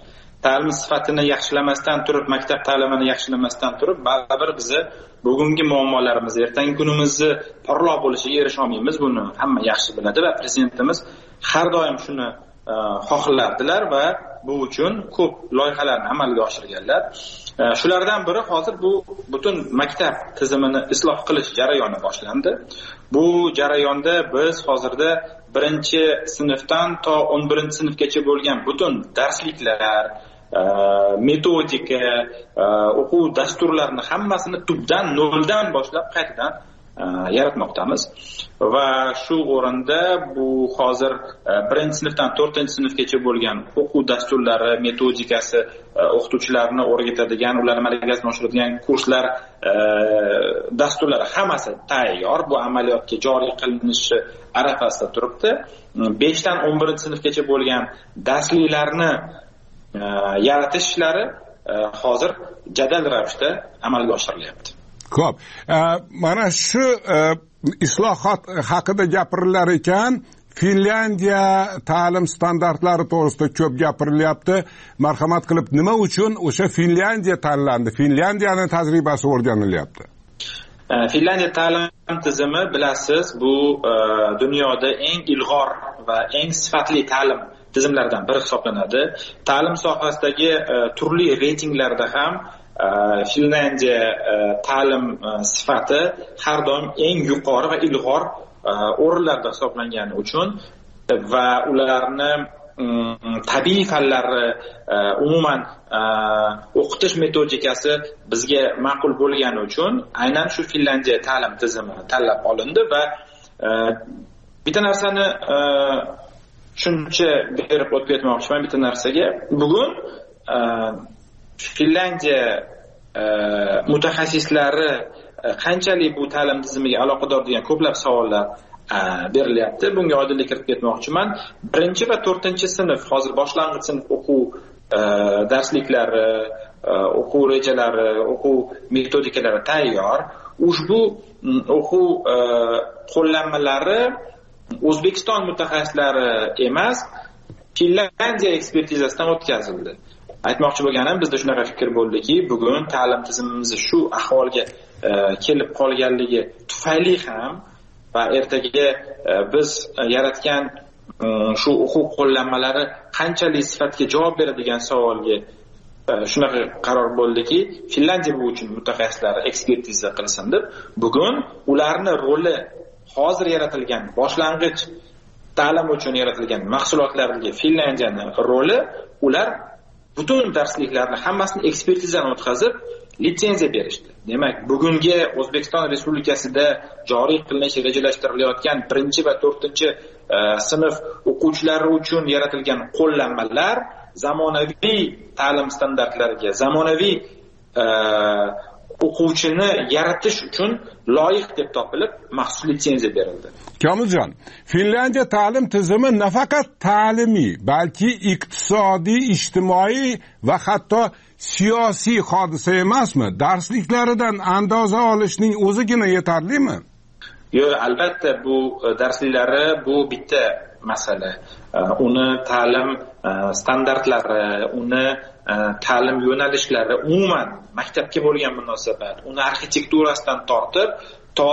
ta'lim sifatini yaxshilamasdan turib, maktab ta'limini yaxshilamasdan turib, baribir bizni bugungi muammolarimiz, ertangi kunimizni porloq bo'lishiga erisha olmaymiz. Buni hamma yaxshi biladi va prezidentimiz har doim shuni xohlardilar va bu uchun ko'p loyihalarni amalga oshirganlar. Shulardan biri hozir bu butun maktab tizimini isloh qilish jarayoni boshlandi. Bu jarayonda biz hozirda birinchi sinfdan to o'n birinchi sinfgacha bo'lgan butun darsliklar, metodika, o'quv dasturlarini hammasini tubdan, noldan boshlab qaytadan yaratmoqdamiz. Va shu o'rinda bu hozir birinchi sinfdan to'rtinchi sinfgacha bo'lgan o'quv dasturlari, metodikasi, o'qituvchilarni o'rgatadigan, ularni malakasini oshiradigan kurslar, dasturlari hammasi tayyor. Bu amaliyotga joriy qilinishi arafasida turibdi. beshdan o'n birinchi sinfgacha bo'lgan darsliklarni yaratish ishlari hozir jadal ravishda amalga oshirilyapti. Xo'p, mana shu islohot haqida gapirilar ekan, Finlandiya ta'lim standartlari to'g'risida ko'p gapirilyapti. Marhamat qilib, nima uchun o'sha Finlandiya tanlandi? Finlandiyaning tajribasi o'rganilyapti. Finlandiya ta'lim tizimi, bilasiz, bu dunyoda eng ilg'or va eng sifatli ta'lim tizimlardan biri hisoblanadi. Ta'lim sohasidagi turli reytinglarda ham Finlandiya ta'lim sifati har doim eng yuqori va ilg'or o'rinlarda hisoblangani uchun va ularni tabiiy fanlarni umuman o'qitish metodikasi bizga ma'qul bo'lgani uchun aynan shu Finlandiya ta'lim tizimi tanlab olindi va bitta narsani shuncha berib o'tib ketmoqchiman bitta narsaga. Bugun Finlandiya mutaxassislari qanchalik bu ta'lim tizimiga aloqador degan ko'plab savollar berilyapti. Bunga oydinlik kiritib ketmoqchiman. birinchi va to'rtinchi sinf, hozir boshlang'ich sinf o'quv darsliklari, o'quv rejalari, o'quv metodikalari tayyor. Ushbu o'quv qo'llanmalari O'zbekiston mutaxassislari emas, Finlandiya ekspertizasidan o'tkazildi. Aytmoqchi bo'lganim, bizda shunaqa fikr bo'ldiki, bugun ta'lim tizimimiz shu ahvolga kelib qolganligi tufayli ham va ertaga biz yaratgan shu o'quv qo'llanmalari qanchalik sifatga javob beradigan savolga shunaqa qaror bo'ldiki, Finlandiya bu uchun mutaxassislar ekspertiza qilsin deb, bugun ularni roli hozir yaratilgan boshlang'ich ta'lim uchun yaratilgan mahsulotlardagi Finlandiyaning roli, ular butun darsliklarni hammasini ekspertizadan o'tkazib litsenziya berishdi. Demak, bugungi O'zbekiston Respublikasida joriy qilinishi rejalashtirilayotgan birinchi va to'rtinchi sinf o'quvchilari uchun yaratilgan qo'llanmalar zamonaviy ta'lim standartlariga, zamonaviy o'quvchini yaratish uchun loyiq deb topilib maxsus litsenziya berildi. Komiljon, Finlandiya ta'lim tizimi nafaqat ta'limiy, balki iqtisodiy, ijtimoiy va hatto siyosiy hodisa emasmi? Darsliklaridan andoza olishning o'zigina yetarlimi? Yo'q, albatta bu darsliklari bu bitta masala. Uni ta'lim standartlari, uni ta'lim yo'nalishlari, umuman maktabga bo'lgan munosabat, uni arxitekturasidan tortib to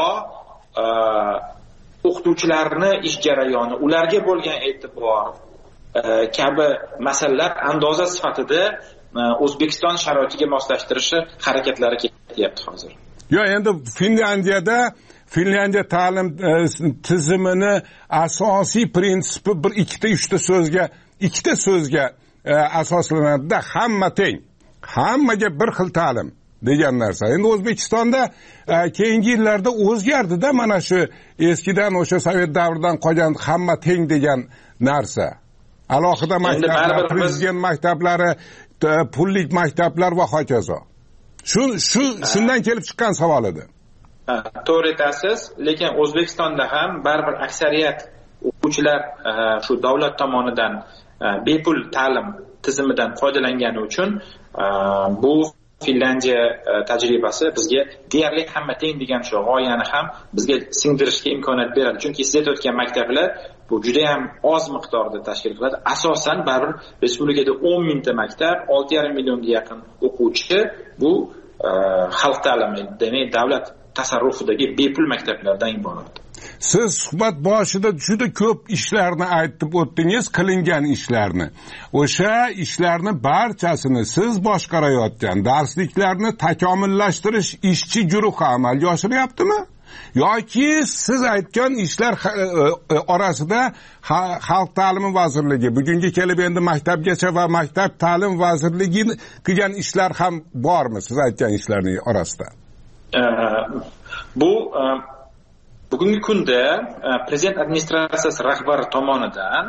o'qituvchilarni ish jarayoni, ularga bo'lgan e'tibor kabi masalalar andoza sifatida O'zbekiston sharoitiga moslashtirishi harakatlari ketyapti hozir. Yo'q, endi Finlandiyada Finlandiya ta'lim tizimini asosiy prinsipi bir ikkita uchta so'zga, ikkita so'zga asoslanadi. Hamma teng, hammaga bir xil ta'lim degan narsa. Endi O'zbekistonda keyingi yillarda o'zgardi-da mana shu eskidan o'sha Sovet davridan qolgan hamma teng degan narsa. Alohida maktablar, prezident maktablari, pullik maktablar va hokazo. Shu shu shundan kelib chiqqan savol edi. To'g'ri aytasiz, lekin O'zbekistonda ham baribir aksariyat o'quvchilar shu davlat tomonidan bepul ta'lim tizimidan foydalangani uchun bu Finlandiya tajribasi bizga deyarli hamma teng degan shu g'oyani ham bizga singdirishga imkoniyat beradi. Chunki siz aytayotgan maktablar bu juda ham oz miqdorda tashkil qiladi. Asosan baribir respublikada o'n mingta maktab, olti yarim millionga yaqin o'quvchi bu xalq ta'limi, demak davlat tasarrufidagi bepul maktablardan iborat. Siz suhbat boshida juda ko'p ishlarni aytib o'tdingiz, qilingan ishlarni. O'sha ishlarni barchasini siz boshqarayotgan darsliklarni takomillashtirish ishchi guruhi amalga oshiryaptimi? Yoki siz aytgan ishlar orasida Xalq ta'limi vazirligi, bugungi kelib endi maktabgacha va maktab ta'lim vazirligi qilgan ishlar ham bormi siz aytgan ishlarning orasida? Bu bugungi kunda prezident administratsiyasi rahbari tomonidan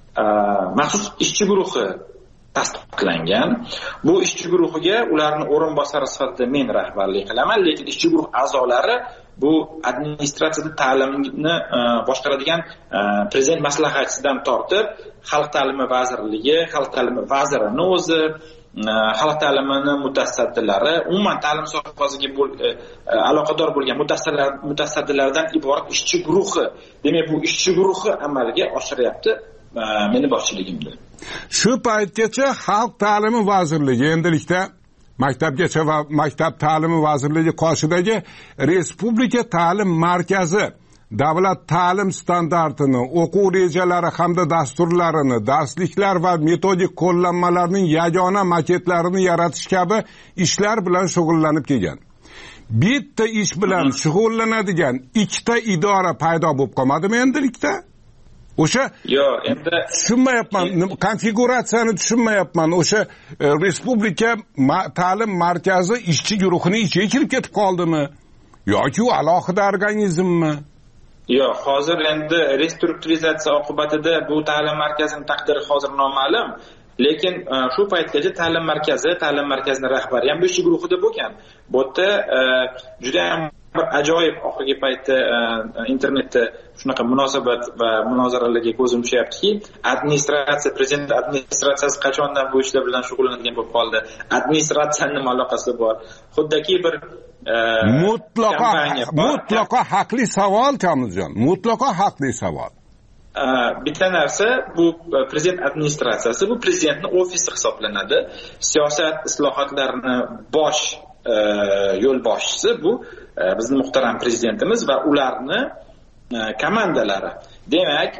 maxsus ishchi guruhi tasdiqlangan. Bu ishchi guruhiga ularning o'rinbosari sifatida men rahbarlik qilaman, lekin ishchi guruh a'zolari bu administratsiyada ta'limni boshqaradigan prezident maslahatchisidan tortib xalq ta'limi vazirligi, xalq ta'limi vazirining o'zi, xalq ta'limini mutasaddilari, umuman ta'lim sohasiga aloqador bo'lgan mutasaddilardan iborat ishchi guruhi. Demak, bu ishchi guruhi amalga oshiryapti meni boshchiligimda. Shu paytgacha xalq ta'limi vazirligi endilikda maktabgacha va maktab ta'limi vazirligi qoshidagi Respublika ta'lim markazi davlat ta'lim standartini, o'quv rejalari hamda dasturlarini, darsliklar va metodik qo'llanmalarning yagona maketlarini yaratish kabi ishlar bilan shug'ullanib kelgan. Bitta ish bilan shug'ullanadigan ikkita idora paydo bo'lib qolmadimi endilikda? O'sha yo'q, endi tushunmayapman, konfiguratsiyani tushunmayapman. O'sha Respublika ta'lim markazi ishchi guruhining ichiga kirib ketib qoldimi yoki u alohida organizmmi? Yo'q, hozir endi restrukturizatsiya oqibatida bu ta'lim markazining taqdiri hozir noma'lum. Lekin shu paytgacha ta'lim markazi, ta'lim markazining rahbari ham bu ishchi guruhida bo'lgan. Bu yerda juda ham bir ajoyib oxirgi paytda internetda shunaqa munosabat va munozaralarga ko'zim tushyaptiki, administratsiya, prezident administratsiyasi qachondan bu ishlar bilan shug'ullanadigan bo'lib qoldi. Administratsiyaning nima aloqasi bor? Xuddaki bir mutlaqo mutlaqo haqli savol, Kamiljon, mutlaqo haqli savol. Bitta narsa, bu prezident administratsiyasi, bu prezidentning ofisi hisoblanadi. Siyosat islohotlarini bosh yo'l boshchisi bu bizning muhtaram prezidentimiz va ularni komandalari. Demak,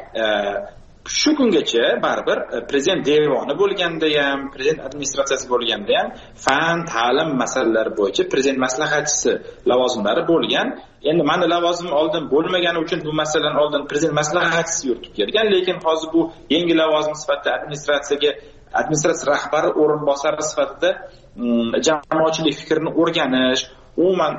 shu kungacha baribir prezident devoni bo'lganda ham, prezident administratsiyasi bo'lganda ham fan, ta'lim masalalari bo'yicha prezident maslahatchisi lavozimlari bo'lgan. Endi meni lavozimim oldin bo'lmagani uchun bu masalani oldin prezident maslahatchisi yuritib kelgan, lekin hozir bu yangi lavozim sifatida administratsiyaga administratsiya rahbari o'rinbosari sifatida jamoatchilik fikrini o'rganish, umuman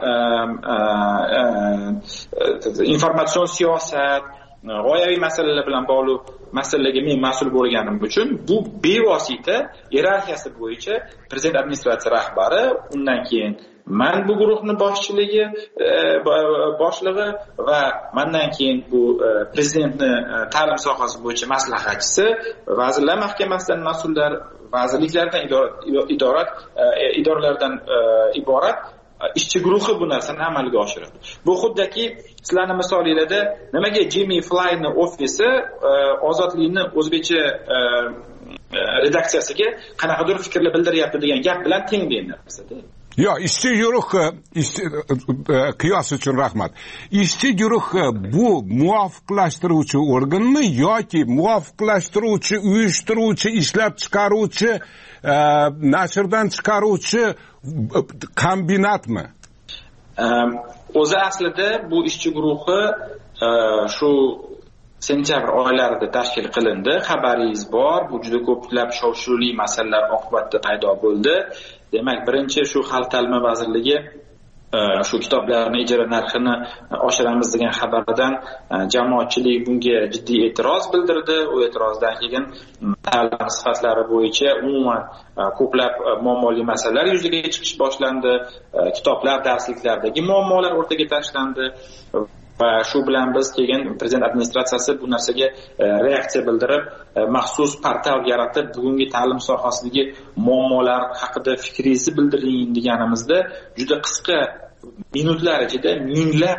informatsion siyosat, g'oyaviy masalalar bilan bog'liq masalalarga men mas'ul bo'lganim uchun bu bevosita iyerarxiyasi bo'yicha prezident administratsiya rahbari, undan keyin man bu guruhning boshchiligi boshlig'i va mendan keyin bu prezidentni ta'lim sohasi bo'yicha maslahatchisi, vazirlar mahkamasidan mas'ullar, vazirliklardan idorat idoralardan iborat ishchi guruhi bu narsani amalga oshiradi. Bu xuddaki sizlarning misolingizda nimaga Jimmy Fly'ni ofisi ozodlikni o'zbekcha redaksiyasiga qanaqadir fikrlar bildiryapti degan gap bilan teng degan narsada. Yo'q, ishchi guruhi, qiyos uchun rahmat. Ishchi guruhi bu muvofiqlashtiruvchi organmi yoki muvofiqlashtiruvchi, uyushtiruvchi, ishlab chiqaruvchi, nashrdan chiqaruvchi kombinatmi? O'zi aslida bu ishchi guruhi shu sentyabr oylarida tashkil qilindi. Xabaringiz bor, bu juda ko'plab shov-shuvli masalalar oqibatida paydo bo'ldi. Demak, birinchi shu Xalq ta'limi vazirligi shu kitoblarning ijara narxini oshiramiz degan xabardan jamoatchilik bunga jiddiy e'tiroz bildirdi. U e'tirozdan keyin ta'lim sifatlari bo'yicha umuman ko'plab muammoli masalalar yuzaga chiqish boshlandi. Kitoblar, darsliklardagi muammolar o'rtaga tashlandi va shu bilan biz keyin prezident administratsiyasi bu narsaga reaksiya bildirib maxsus portal yaratib bugungi ta'lim sohasidagi muammolar haqida fikringizni bildiring deganimizda juda qisqa minutlar ichida minglab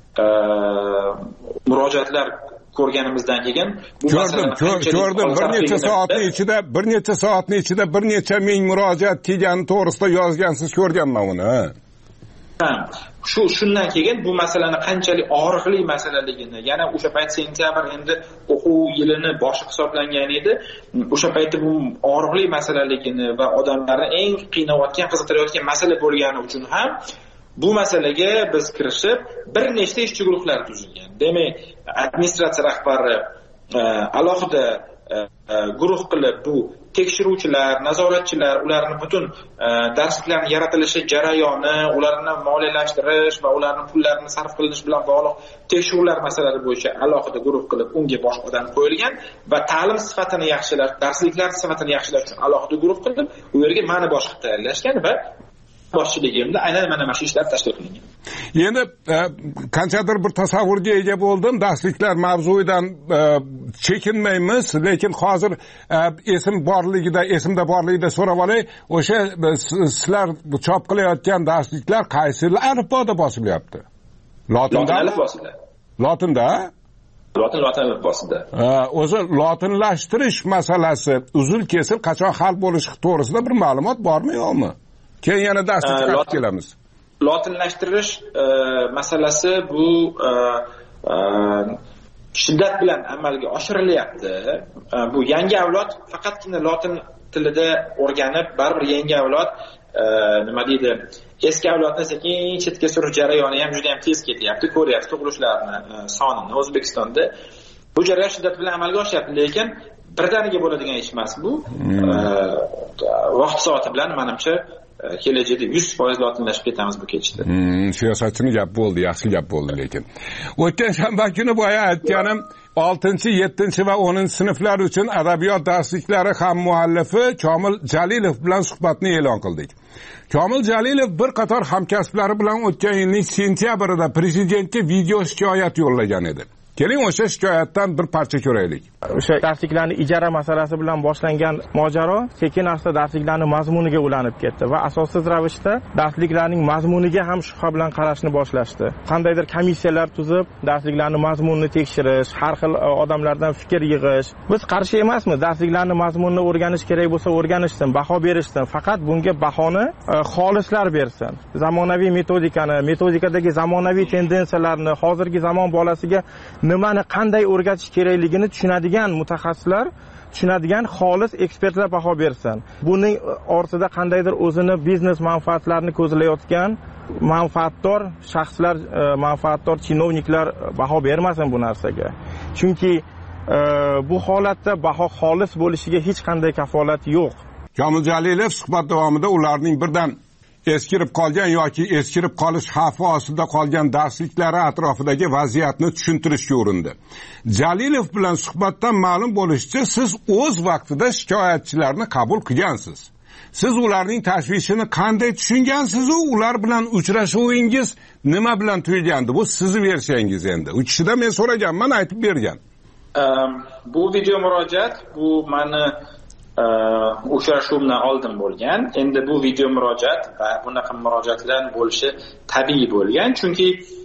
murojaatlar ko'rganimizdan keyin bu ko'rdim ko'rdim bir necha soatning ichida bir necha soatning ichida bir necha ming murojaat kelgani to'g'risida yozgansiz, ko'rganman uni. Shu shundan keyin bu masalani qanchalik og'riqli masalaligini, yana o'sha payt sentyabr endi o'quv yilini boshi hisoblangan edi. O'sha paytda bu og'riqli masalaligini va odamlarni eng qiynayotgan, qiziqtirayotgan masala bo'lgani uchun ham bu masalaga biz kirishib bir nechta ishchi guruhlar tuzilgan. Demak, administratsiya rahbari alohida guruh qilib bu tekshiruvchilar, nazoratchilar, ularni butun darsliklarning yaratilishi jarayoni, ularni moliyalashtirish va ularning pullarini sarf qilinish bilan bog'liq tekshiruvlar masalalari bo'yicha alohida guruh qilib unga boshqa odam qo'yilgan va ta'lim sifatini yaxshilash, darsliklar sifatini yaxshilash uchun alohida guruh qilib u yerga mani boshqa tayyorlashgan va boshchiligimda aynan mana mana shu ishlar tashkil qilingan. Endi qanchadir bir tasavvurga ega bo'ldim, darsliklar mavzuidan chekinmaymiz, lekin hozir esim borligida, esimda borligida so'rab olay, o'sha sizlar chop qilayotgan darsliklar qaysi alifboda bosilyapti? Lotinda alifbosida. Lotinda? Lotin lotin alifbosida. O'zi lotinlashtirish masalasi uzil-kesil qachon hal bo'lishi to'g'risida bir ma'lumot bormi, yo'qmi? Keyin yana darslikka olib kelamiz. Lotinlashtirish masalasi bu shiddat bilan amalga oshirilyapti. Bu yangi avlod faqatgina lotin tilida o'rganib, baribir yangi avlod nima deydi, eski avlodni sekin chetga surish jarayoni ham juda ham tez ketyapti. Ko'ryapsiz tug'ilishlarni sonini O'zbekistonda. Bu jarayon shiddat bilan amalga oshyapti, lekin birdaniga bo'ladigan ish emas bu. Vaqt soati bilan menimcha kelajakda yuz foiz lotinlashib ketamiz bu ketishda. Hmm, siyosatchining gap bo'ldi, yaxshi gap bo'ldi lekin. O'tgan shanba kuni boya aytganim oltinchi, yettinchi va o'ninchi sinflar uchun adabiyot darsliklari ham muallifi Komil Jalilov bilan suhbatni e'lon qildik. Komil Jalilov bir qator hamkasblari bilan o'tgan yilning sentyabrida prezidentga video shikoyat yo'llagan edi. Keling o'sha shikoyatdan bir parcha ko'raylik. O'sha darsliklarning ijara masalasi bilan boshlangan mojaro sekin-asta darsliklarning mazmuniga ulanib ketdi va asossiz ravishda darsliklarning mazmuniga ham shubha bilan qarashni boshlashdi. Qandaydir komissiyalar tuzib, darsliklarning mazmunini tekshirish, har xil odamlardan fikr yig'ish. Biz qarshi emasmiz, darsliklarning mazmunini o'rganish kerak bo'lsa o'rganishsin, baho berishsin. Faqat bunga bahoni xolislar bersin. Zamonaviy metodikani, metodikadagi zamonaviy tendensiyalarni, hozirgi zamon bolasiga nimani qanday o'rgatish kerakligini tushunadigan mutaxassislar, tushunadigan xolis ekspertlar baho bersin. Buning ortida qandaydir o'zini biznes manfaatlarini ko'zlayotgan manfaatdor shaxslar, manfaatdor chinovniklar baho bermasin bu narsaga. Chunki bu holatda baho xolis bo'lishiga hech qanday kafolat yo'q. Komil Jalilov suhbat davomida ularning birdan eskirib qolgan yoki eskirib qolish xavfi ostida qolgan darsliklari atrofidagi vaziyatni tushuntirishga urindi. Jalilov bilan suhbatdan ma'lum bo'lishicha, siz o'z vaqtida shikoyatchilarni qabul qilgansiz. Siz ularning tashvishini qanday tushungansiz, ular bilan uchrashuvingiz nima bilan tugagandi? Bu sizning versiyangiz endi. U kishidan men so'raganman, aytib bergan. Bu video murojaat bu meni uchrashuvimdan oldin bo'lgan. Endi bu video murojaat va bunaqa murojaatlar bo'lishi tabiiy bo'lgan, chunki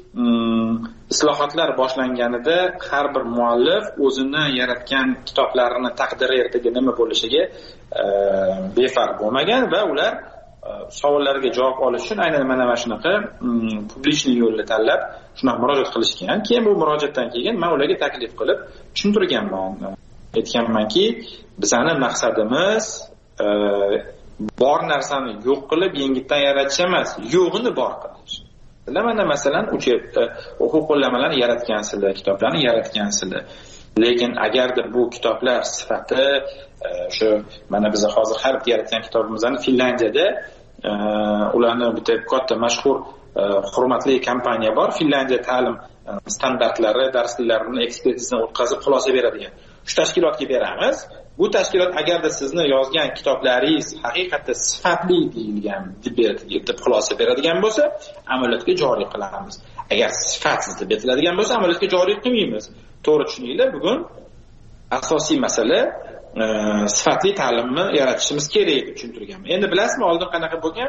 islohotlar boshlanganida har bir muallif o'zini yaratgan kitoblarini taqdiri ertaga nima bo'lishiga befarq bo'lmagan va ular savollarga javob olish uchun aynan mana mana shunaqa publichniy yo'lni tanlab shunaqa murojaat qilishgan. Keyin bu murojaatdan keyin men ularga taklif qilib tushuntirganman. Aytganmanki, bizani maqsadimiz bor narsani yo'q qilib yengitdan yaratish emas, yo'g'ini bor qilish. Mana masalan, o'sha o'quv qo'llanmalarini yaratgansizlar, kitoblarni yaratgansizlar. Lekin agarda bu kitoblar sifati o'sha mana biz hozir har bitta yaratgan kitobimizni Finlandiyada ularni bitta katta mashhur hurmatli kompaniya bor, Finlandiya ta'lim standartlari, darsliklarini ekspertizasidan o'tkazib xulosa beradigan. Shu tashkilotga beramiz. Bu tashkilot agarda sizni yozgan kitoblaringiz haqiqatda sifatli deyilgan deb xulosa beradigan bo'lsa, amaliyotga joriy qilamiz. agar sifatsiz deb aytiladigan bo'lsa amaliyotga joriy qilmaymiz. To'g'ri tushuninglar, bugun asosiy masala sifatli ta'limni yaratishimiz kerak deb tushuntirganman. Endi bilasizmi, oldin qanaqa bo'lgan?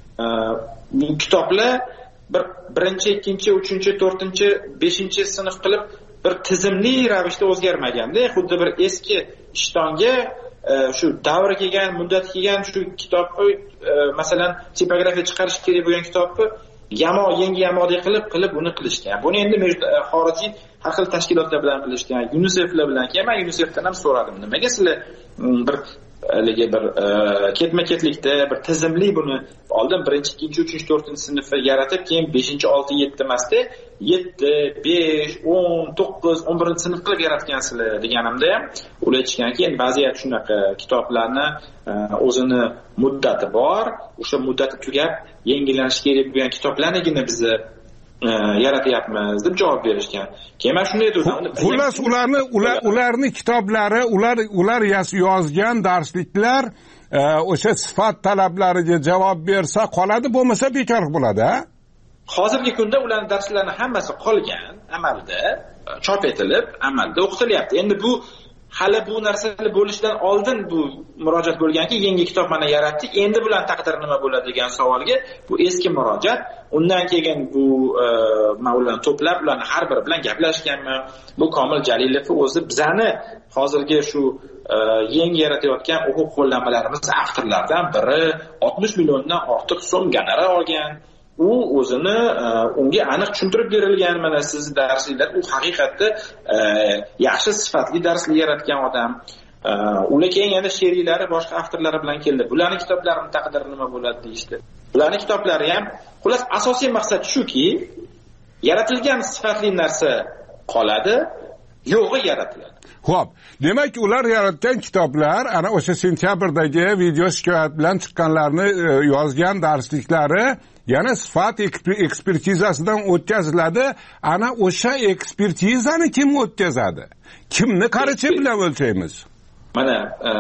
Bu kitoblar bir birinchi, ikkinchi, uchinchi, to'rtinchi, beshinchi sinf qilib bir tizimli ravishda o'zgarmaganda, xuddi bir eski ishtonga shu davri kelgan, muddat kelgan shu kitobni, masalan, tipografiya chiqarish kerak bo'lgan kitobni yamo yangi yamodek qilib qilib uni qilishgan. Buni endi xorijiy har xil tashkilotlar bilan qilishgan, UNICEFlar bilan. Keyin men UNICEFdan ham so'radim, nimaga sizlar bir haligi bir ketma-ketlikda bir tizimli buni oldin birinchi, ikkinchi, uchinchi, to'rtinchi sinfni yaratib, keyin beshinchi, oltinchi, yetti emasda yetti, besh, o'n, to'qqiz, o'n birinchi sinf qilib yaratgansizlar deganimda ham ular aytishganki, endi vaziyat shunaqa, kitoblarni o'zini muddati bor, o'sha muddati tugab yangilanishi kerak bo'lgan kitoblarnigina biz yaratyapmiz deb javob berishgan. Keyin men shunday dedim. Xullas ularni ular ularni kitoblari, ular ular yozgan darsliklar o'sha sifat talablariga javob bersa qoladi, bo'lmasa bekor bo'ladi. Hozirgi kunda ularning darslarining hammasi qolgan, amalda chop etilib, amalda o'qitilyapti. Endi bu hali bu narsalar bo'lishidan oldin bu murojaat bo'lganki, yangi kitob mana yaratdik, endi bular taqdiri nima bo'ladi degan savolga bu eski murojaat. Undan keyin bu Mavlon to'plab ularni har biri bilan gaplashganman. Bu Komil Jalilov o'zi bizani hozirgi shu yangi yaratayotgan o'quv qo'llanmalarimiz avtorlaridan biri, oltmish milliondan ortiq so'm gonorar olgan. U o'zini unga aniq tushuntirib berilgan, mana siz darsliklar, u haqiqatda yaxshi sifatli darslik yaratgan odam. Ular keyin yana she'rlari boshqa avtorlari bilan keldi. Bularning kitoblarining taqdiri nima bo'ladi deyishdi. Bularning kitoblari ham, xullas asosiy maqsad shuki, yaratilgan sifatli narsa qoladi, yo'g'i yaratiladi. Xo'p, demak ular yaratgan kitoblar ana o'sha sentyabrdagi video shikoyat bilan chiqqanlarni yozgan darsliklari yana sifat ekspertizasidan o'tkaziladi. Ana o'sha ekspertizani kim o'tkazadi? Kimni qarachi bilan o'lchaymiz? Mana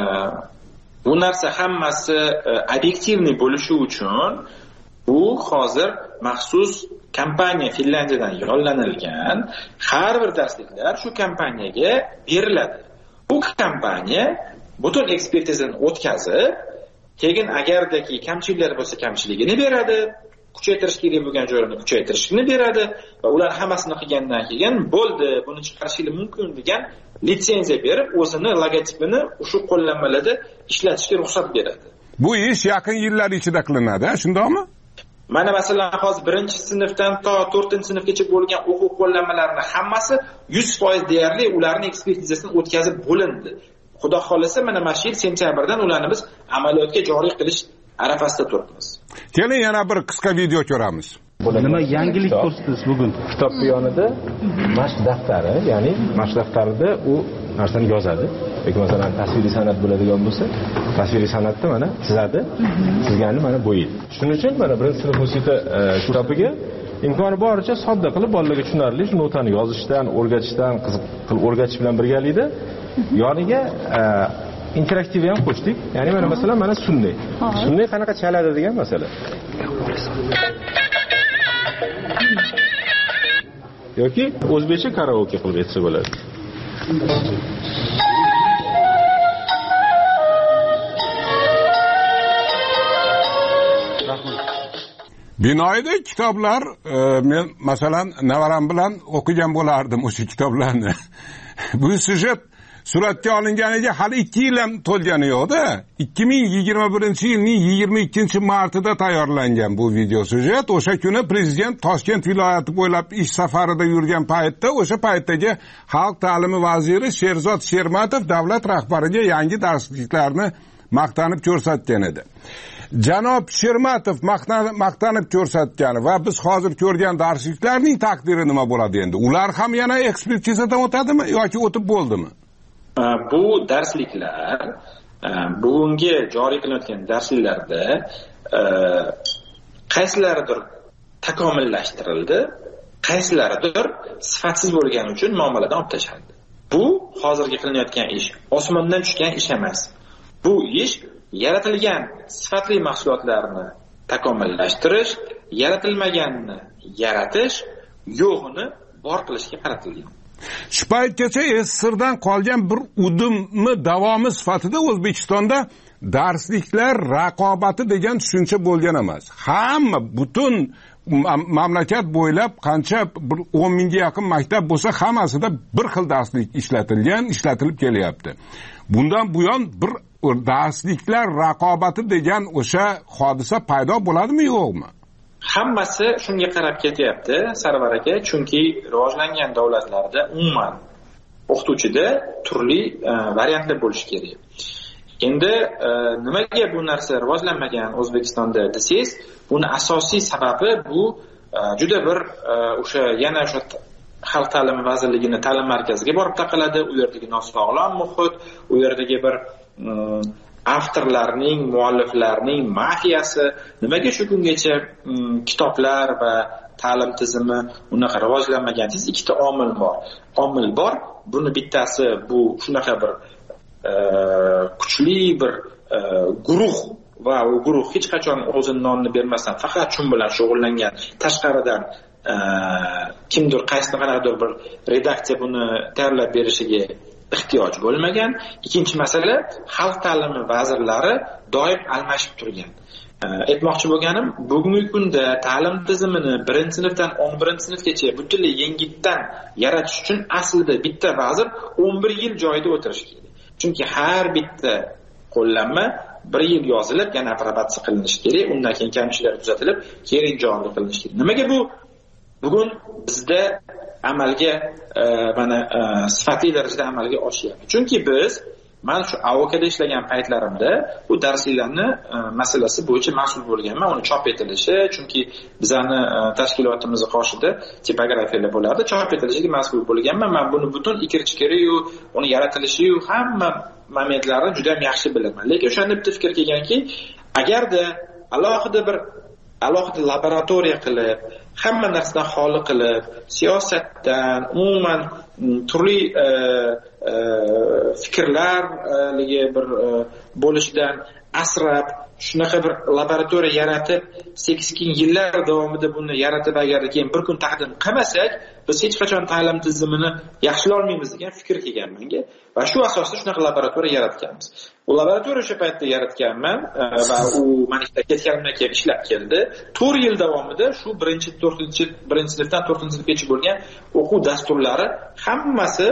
bu narsa hammasi obyektivniy bo'lishi uchun bu hozir maxsus kompaniya Finlandiyadan yollanilgan, har bir darsliklar shu kompaniyaga beriladi. Bu kompaniya butun ekspertizani o'tkazib, keyin agardagi kamchiliklar bo'lsa kamchiligini beradi, kuchaytirish kerak bo'lgan joylarni kuchaytirishini beradi va ular hammasini qilgandan keyin bo'ldi, buni chiqarishingiz mumkin degan litsenziya berib, o'zini logotipini o'sha qo'llanmalarda ishlatishga ruxsat beradi. Bu ish yaqin yillar ichida qilinadi, shundaymi? Mana masalan hozir birinchi sinfdan to to'rtinchi sinfgacha bo'lgan o'quv qo'llanmalarining hammasi yuz foiz deyarli ularning ekspertizasidan o'tkazib bo'lindi. Xudo xolasa mana mana shu yil sentyabrdan ularni biz amaliyotga joriy qilish arafasida turibmiz. Keling yana bir qisqa video ko'ramiz. Nima yangilik ko'rsatasiz bugun? Kitobning yonida mashq daftari, ya'ni mashq daftarida u narsani yozadi. Yoki masalan tasviriy san'at bo'ladigan bo'lsa, tasviriy san'atda mana chizadi, chizganini mana bo'yaydi. Shuning uchun mana birinchi sinf musiqa kitobiga imkoni boricha sodda qilib bolalarga tushunarli shu notani yozishdan, o'rgatishdan, qiziq qilib o'rgatish bilan birgalikda yoniga interaktiv ham qo'shdik. Ya'ni mana masalan mana sunday. Sunday qanaqa chaladi degan masala. Yoki o'zbekcha karaoke qilib aytsa bo'ladi. Binoyida kitoblar, men masalan navaram bilan o'qigan bo'lardim o'sha kitoblarni. Bu sujet suratga olinganiga hali ikki yil ham to'lgani yo'q-da. ikki ming yigirma birinchi yilning yigirma ikkinchi martida tayyorlangan bu video sujet. O'sha kuni prezident Toshkent viloyati bo'ylab ish safarida yurgan paytda o'sha paytdagi xalq ta'limi vaziri Sherzod Shermatov davlat rahbariga yangi darsliklarni maqtanib ko'rsatgan edi. Janob Shermatov maqtanib ko'rsatgan va biz hozir ko'rgan darsliklarning taqdiri nima bo'ladi endi? Ular ham yana ekspertizadan o'tadimi yoki o'tib bo'ldimi? Bu darsliklar bugungi joriy qilinayotgan darsliklarda qaysilaridir takomillashtirildi, qaysilaridir sifatsiz bo'lgani uchun muomaladan olib tashlandi. Bu hozirgi qilinayotgan ish osmondan tushgan ish emas. Bu ish yaratilgan sifatli mahsulotlarni takomillashtirish, yaratilmaganini yaratish, yo'g'ini bor qilishga qaratilgan. Shu paytgacha SSRdan qolgan bir udumni davomi sifatida O'zbekistonda darsliklar raqobati degan tushuncha bo'lgan emas. Hamma butun mamlakat bo'ylab qancha bir o'n mingga yaqin maktab bo'lsa, hammasida bir xil darslik ishlatilgan, ishlatilib kelyapti. Bundan buyon bir darsliklar raqobati degan o'sha hodisa paydo bo'ladimi, yo'qmi? Hammasi shunga qarab ketyapti, Sarvar aka, chunki rivojlangan davlatlarda umuman o'qituvchida turli variantlar bo'lishi kerak. Endi nimaga bu narsa rivojlanmagan O'zbekistonda desangiz, buni asosiy sababi bu juda bir o'sha yana o'sha Xalq ta'limi vazirligining ta'lim markaziga borib taqaladi, u yerdagi nosog'lom muhit, u yerdagi bir avtorlarning, mualliflarning mafiyasi. Nimaga shu kungacha kitoblar va ta'lim tizimi unaqa rivojlanmagan? Siz ikkita omil bor. Omil bor. Buni bittasi bu shunaqa bir kuchli bir guruh va u guruh hech qachon o'zining nonini bermasdan faqat shu bilan shug'ullangan, tashqaridan kimdir qaysi qanaqadir bir redaksiya buni tayyorlab berishiga ehtiyoj bo'lmagan. Ikkinchi masala, xalq ta'limi vazirlari doim almashib turgan. Aytmoqchi bo'lganim, bugungi kunda ta'lim tizimini birinchi sinfdan o'n birinchi sinfgacha butunlay yangitdan yaratish uchun aslida bitta vazir o'n bir yil joyida o'tirishi kerak. Chunki har bitta qo'llanma bir yil yozilib, yana aprobatsiya qilinishi kerak, undan keyin kamchiliklar tuzatilib, keyin joriy qilinishi kerak. Nimaga bu bugun bizda amalga mana sifatli darajada amalga oshyapti? Chunki biz men shu A O K'da ishlagan paytlarimda bu darsliklarni masalasi bo'yicha mas'ul bo'lganman, uni chop etilishi, chunki bizani tashkilotimiz qoshida tipografiyalar bo'lardi, chop etilishiga mas'ul bo'lganman. Men buni butun ikir-chikiri-yu, uni yaratilishi-yu hamma momentlarini juda ham yaxshi bilaman. Lekin o'shanda bitta fikr kelganki, agarda alohida bir alohida laboratoriya qilib, hamma narsadan xoli qilib, siyosatdan, umuman turli fikrlarga bir bo'lishidan asrab, shunaqa bir laboratoriya yaratib, sakkiz yillar davomida buni yaratib agarda keyin bir kun taqdim qilmasak, biz hech qachon ta'lim tizimini yaxshilay olmaymiz degan fikr kelgan menga va shu asosda shunaqa laboratoriya yaratganmiz. U laboratoriya o'sha paytda yaratganman va u mana ketganimdan keyin ishlab keldi. to'rt yil davomida shu birinchi to'rtinchi birinchi sinfdan to'rtinchi sinfgacha bo'lgan o'quv dasturlari hammasi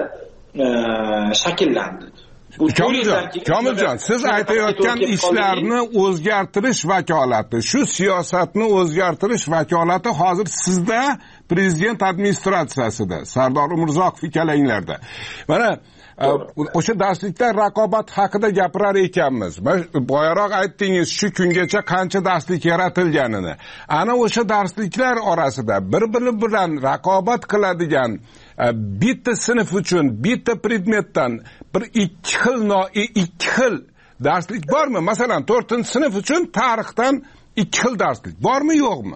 shakllandi. Komiljon, Komiljon, siz aytayotgan ishlarni o'zgartirish vakolati, shu siyosatni o'zgartirish vakolati hozir sizda, prezident administratsiyasida, Sardor Umurzoqov ikkalanglarda. Mana o'sha darsliklar raqobat haqida gapirar ekanmiz. Boyaroq aytdingiz, shu kungacha qancha darslik yaratilganini. Ana o'sha darsliklar orasida bir-biri bilan raqobat qiladigan bitta sinf uchun bitta predmetdan bir ikki xil ikki xil darslik bormi? Masalan, to'rtinchi sinf uchun tarixdan ikki xil darslik bormi, yo'qmi?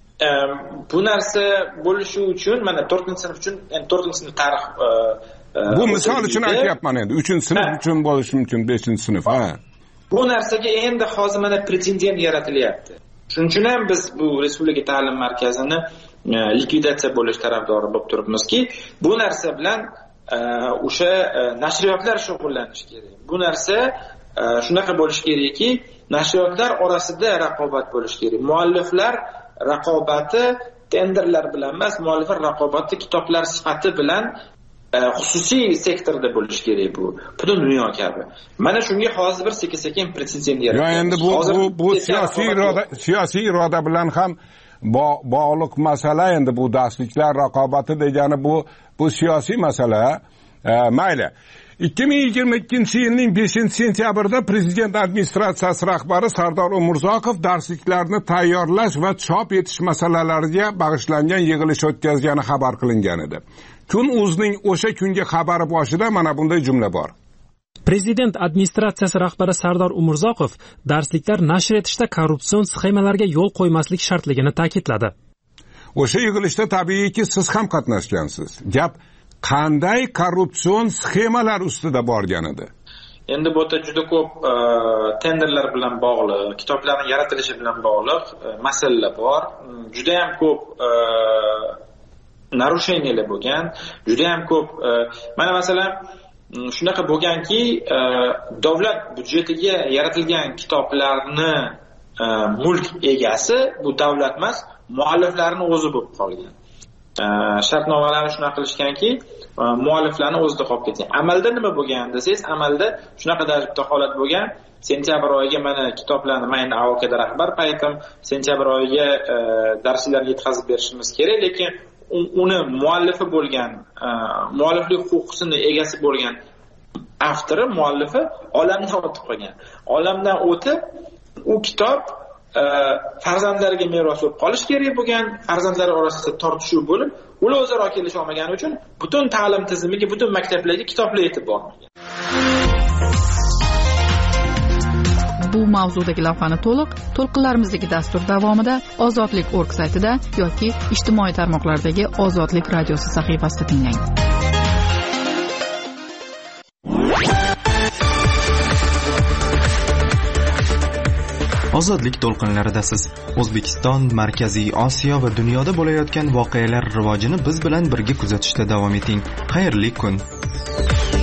Bu narsa bo'lishi uchun mana to'rtinchi sinf uchun, ya'ni to'rtinchi sinf tarix bu misol uchun aytyapman endi. uchinchi sinf uchun bo'lishi mumkin, beshinchi sinf. Ha. Bu narsaga endi hozir mana pretendent yaratilyapti. Shuning uchun ham biz bu Respublika ta'lim markazini likvidatsiya bo'lish tarafdori bo'lib turibmizki, bu narsa bilan o'sha nashriyotlar shug'ullanishi kerak. Bu narsa shunaqa bo'lishi kerakki, nashriyotlar orasida raqobat bo'lishi kerak. Mualliflar raqobati tenderlar bilan emas, mualliflar raqobati kitoblar sifati bilan xususiy sektorda bo'lishi kerak bu. Butun dunyo kabi. Mana shunga hozir bir sekin-sekin pretendent yaratdi. Endi bu bu bu siyosiy iroda siyosiy iroda bilan ham bog'liq masala. Endi bu darsliklar raqobati degani bu bu siyosiy masala. Mayli. ikki ming yigirma ikkinchi yilning beshinchi sentyabrida prezident administratsiyasi rahbari Sardor Umurzoqov darsliklarni tayyorlash va chop etish masalalariga bag'ishlangan yig'ilish o'tkazgani xabar qilingan edi. Kun.uzning o'sha kungi xabari boshida mana bunday jumla bor. Prezident administratsiyasi rahbari Sardor Umurzoqov darsliklar nashr etishda korrupsion sxemalarga yo'l qo'ymaslik shartligini ta'kidladi. O'sha yig'ilishda tabiiyki siz ham qatnashgansiz. Gap qanday korrupsion sxemalar ustida borgan edi? Endi bu yerda juda ko'p tenderlar bilan bog'liq, kitoblarning yaratilishi bilan bog'liq masalalar bor. Juda ham ko'p narusheniyalar bo'lgan, juda ham ko'p. Mana masalan shunaqa bo'lganki, davlat byudjetiga yaratilgan kitoblarni mulk egasi bu davlat emas, mualliflarning o'zi bo'lib qolgan. Shartnomalarni shunaqa qilishganki, mualliflarning o'zida qolib ketgan. Amalda nima bo'lgan desangiz, amalda shunaqa darajada holat bo'lgan. Sentyabr oyiga mana kitoblarni men A O K'da rahbar paytim, sentyabr oyiga darslarga yetkazib berishimiz kerak, lekin uni muallifi bo'lgan, mualliflik huquqini egasi bo'lgan avtori, muallifi olamdan o'tib qolgan. Olamdan o'tib, u kitob farzandlariga meros bo'lib qolish kerak bo'lgan, farzandlari orasida tortishuv bo'lib, ular o'zaro kelisha olmagani uchun butun ta'lim tizimiga, butun maktablarga kitoblar yetib bormagan. Bu mavzudagi lavhani to'liq to'lqinlarimizdagi dastur davomida ozodlik точка org saytida yoki ijtimoiy tarmoqlardagi Ozodlik radiosi sahifasida tinglang. Ozodlik to'lqinlaridasiz. O'zbekiston, Markaziy Osiyo va dunyoda bo'layotgan voqealar rivojini biz bilan birga kuzatishda davom eting. Xayrli kun.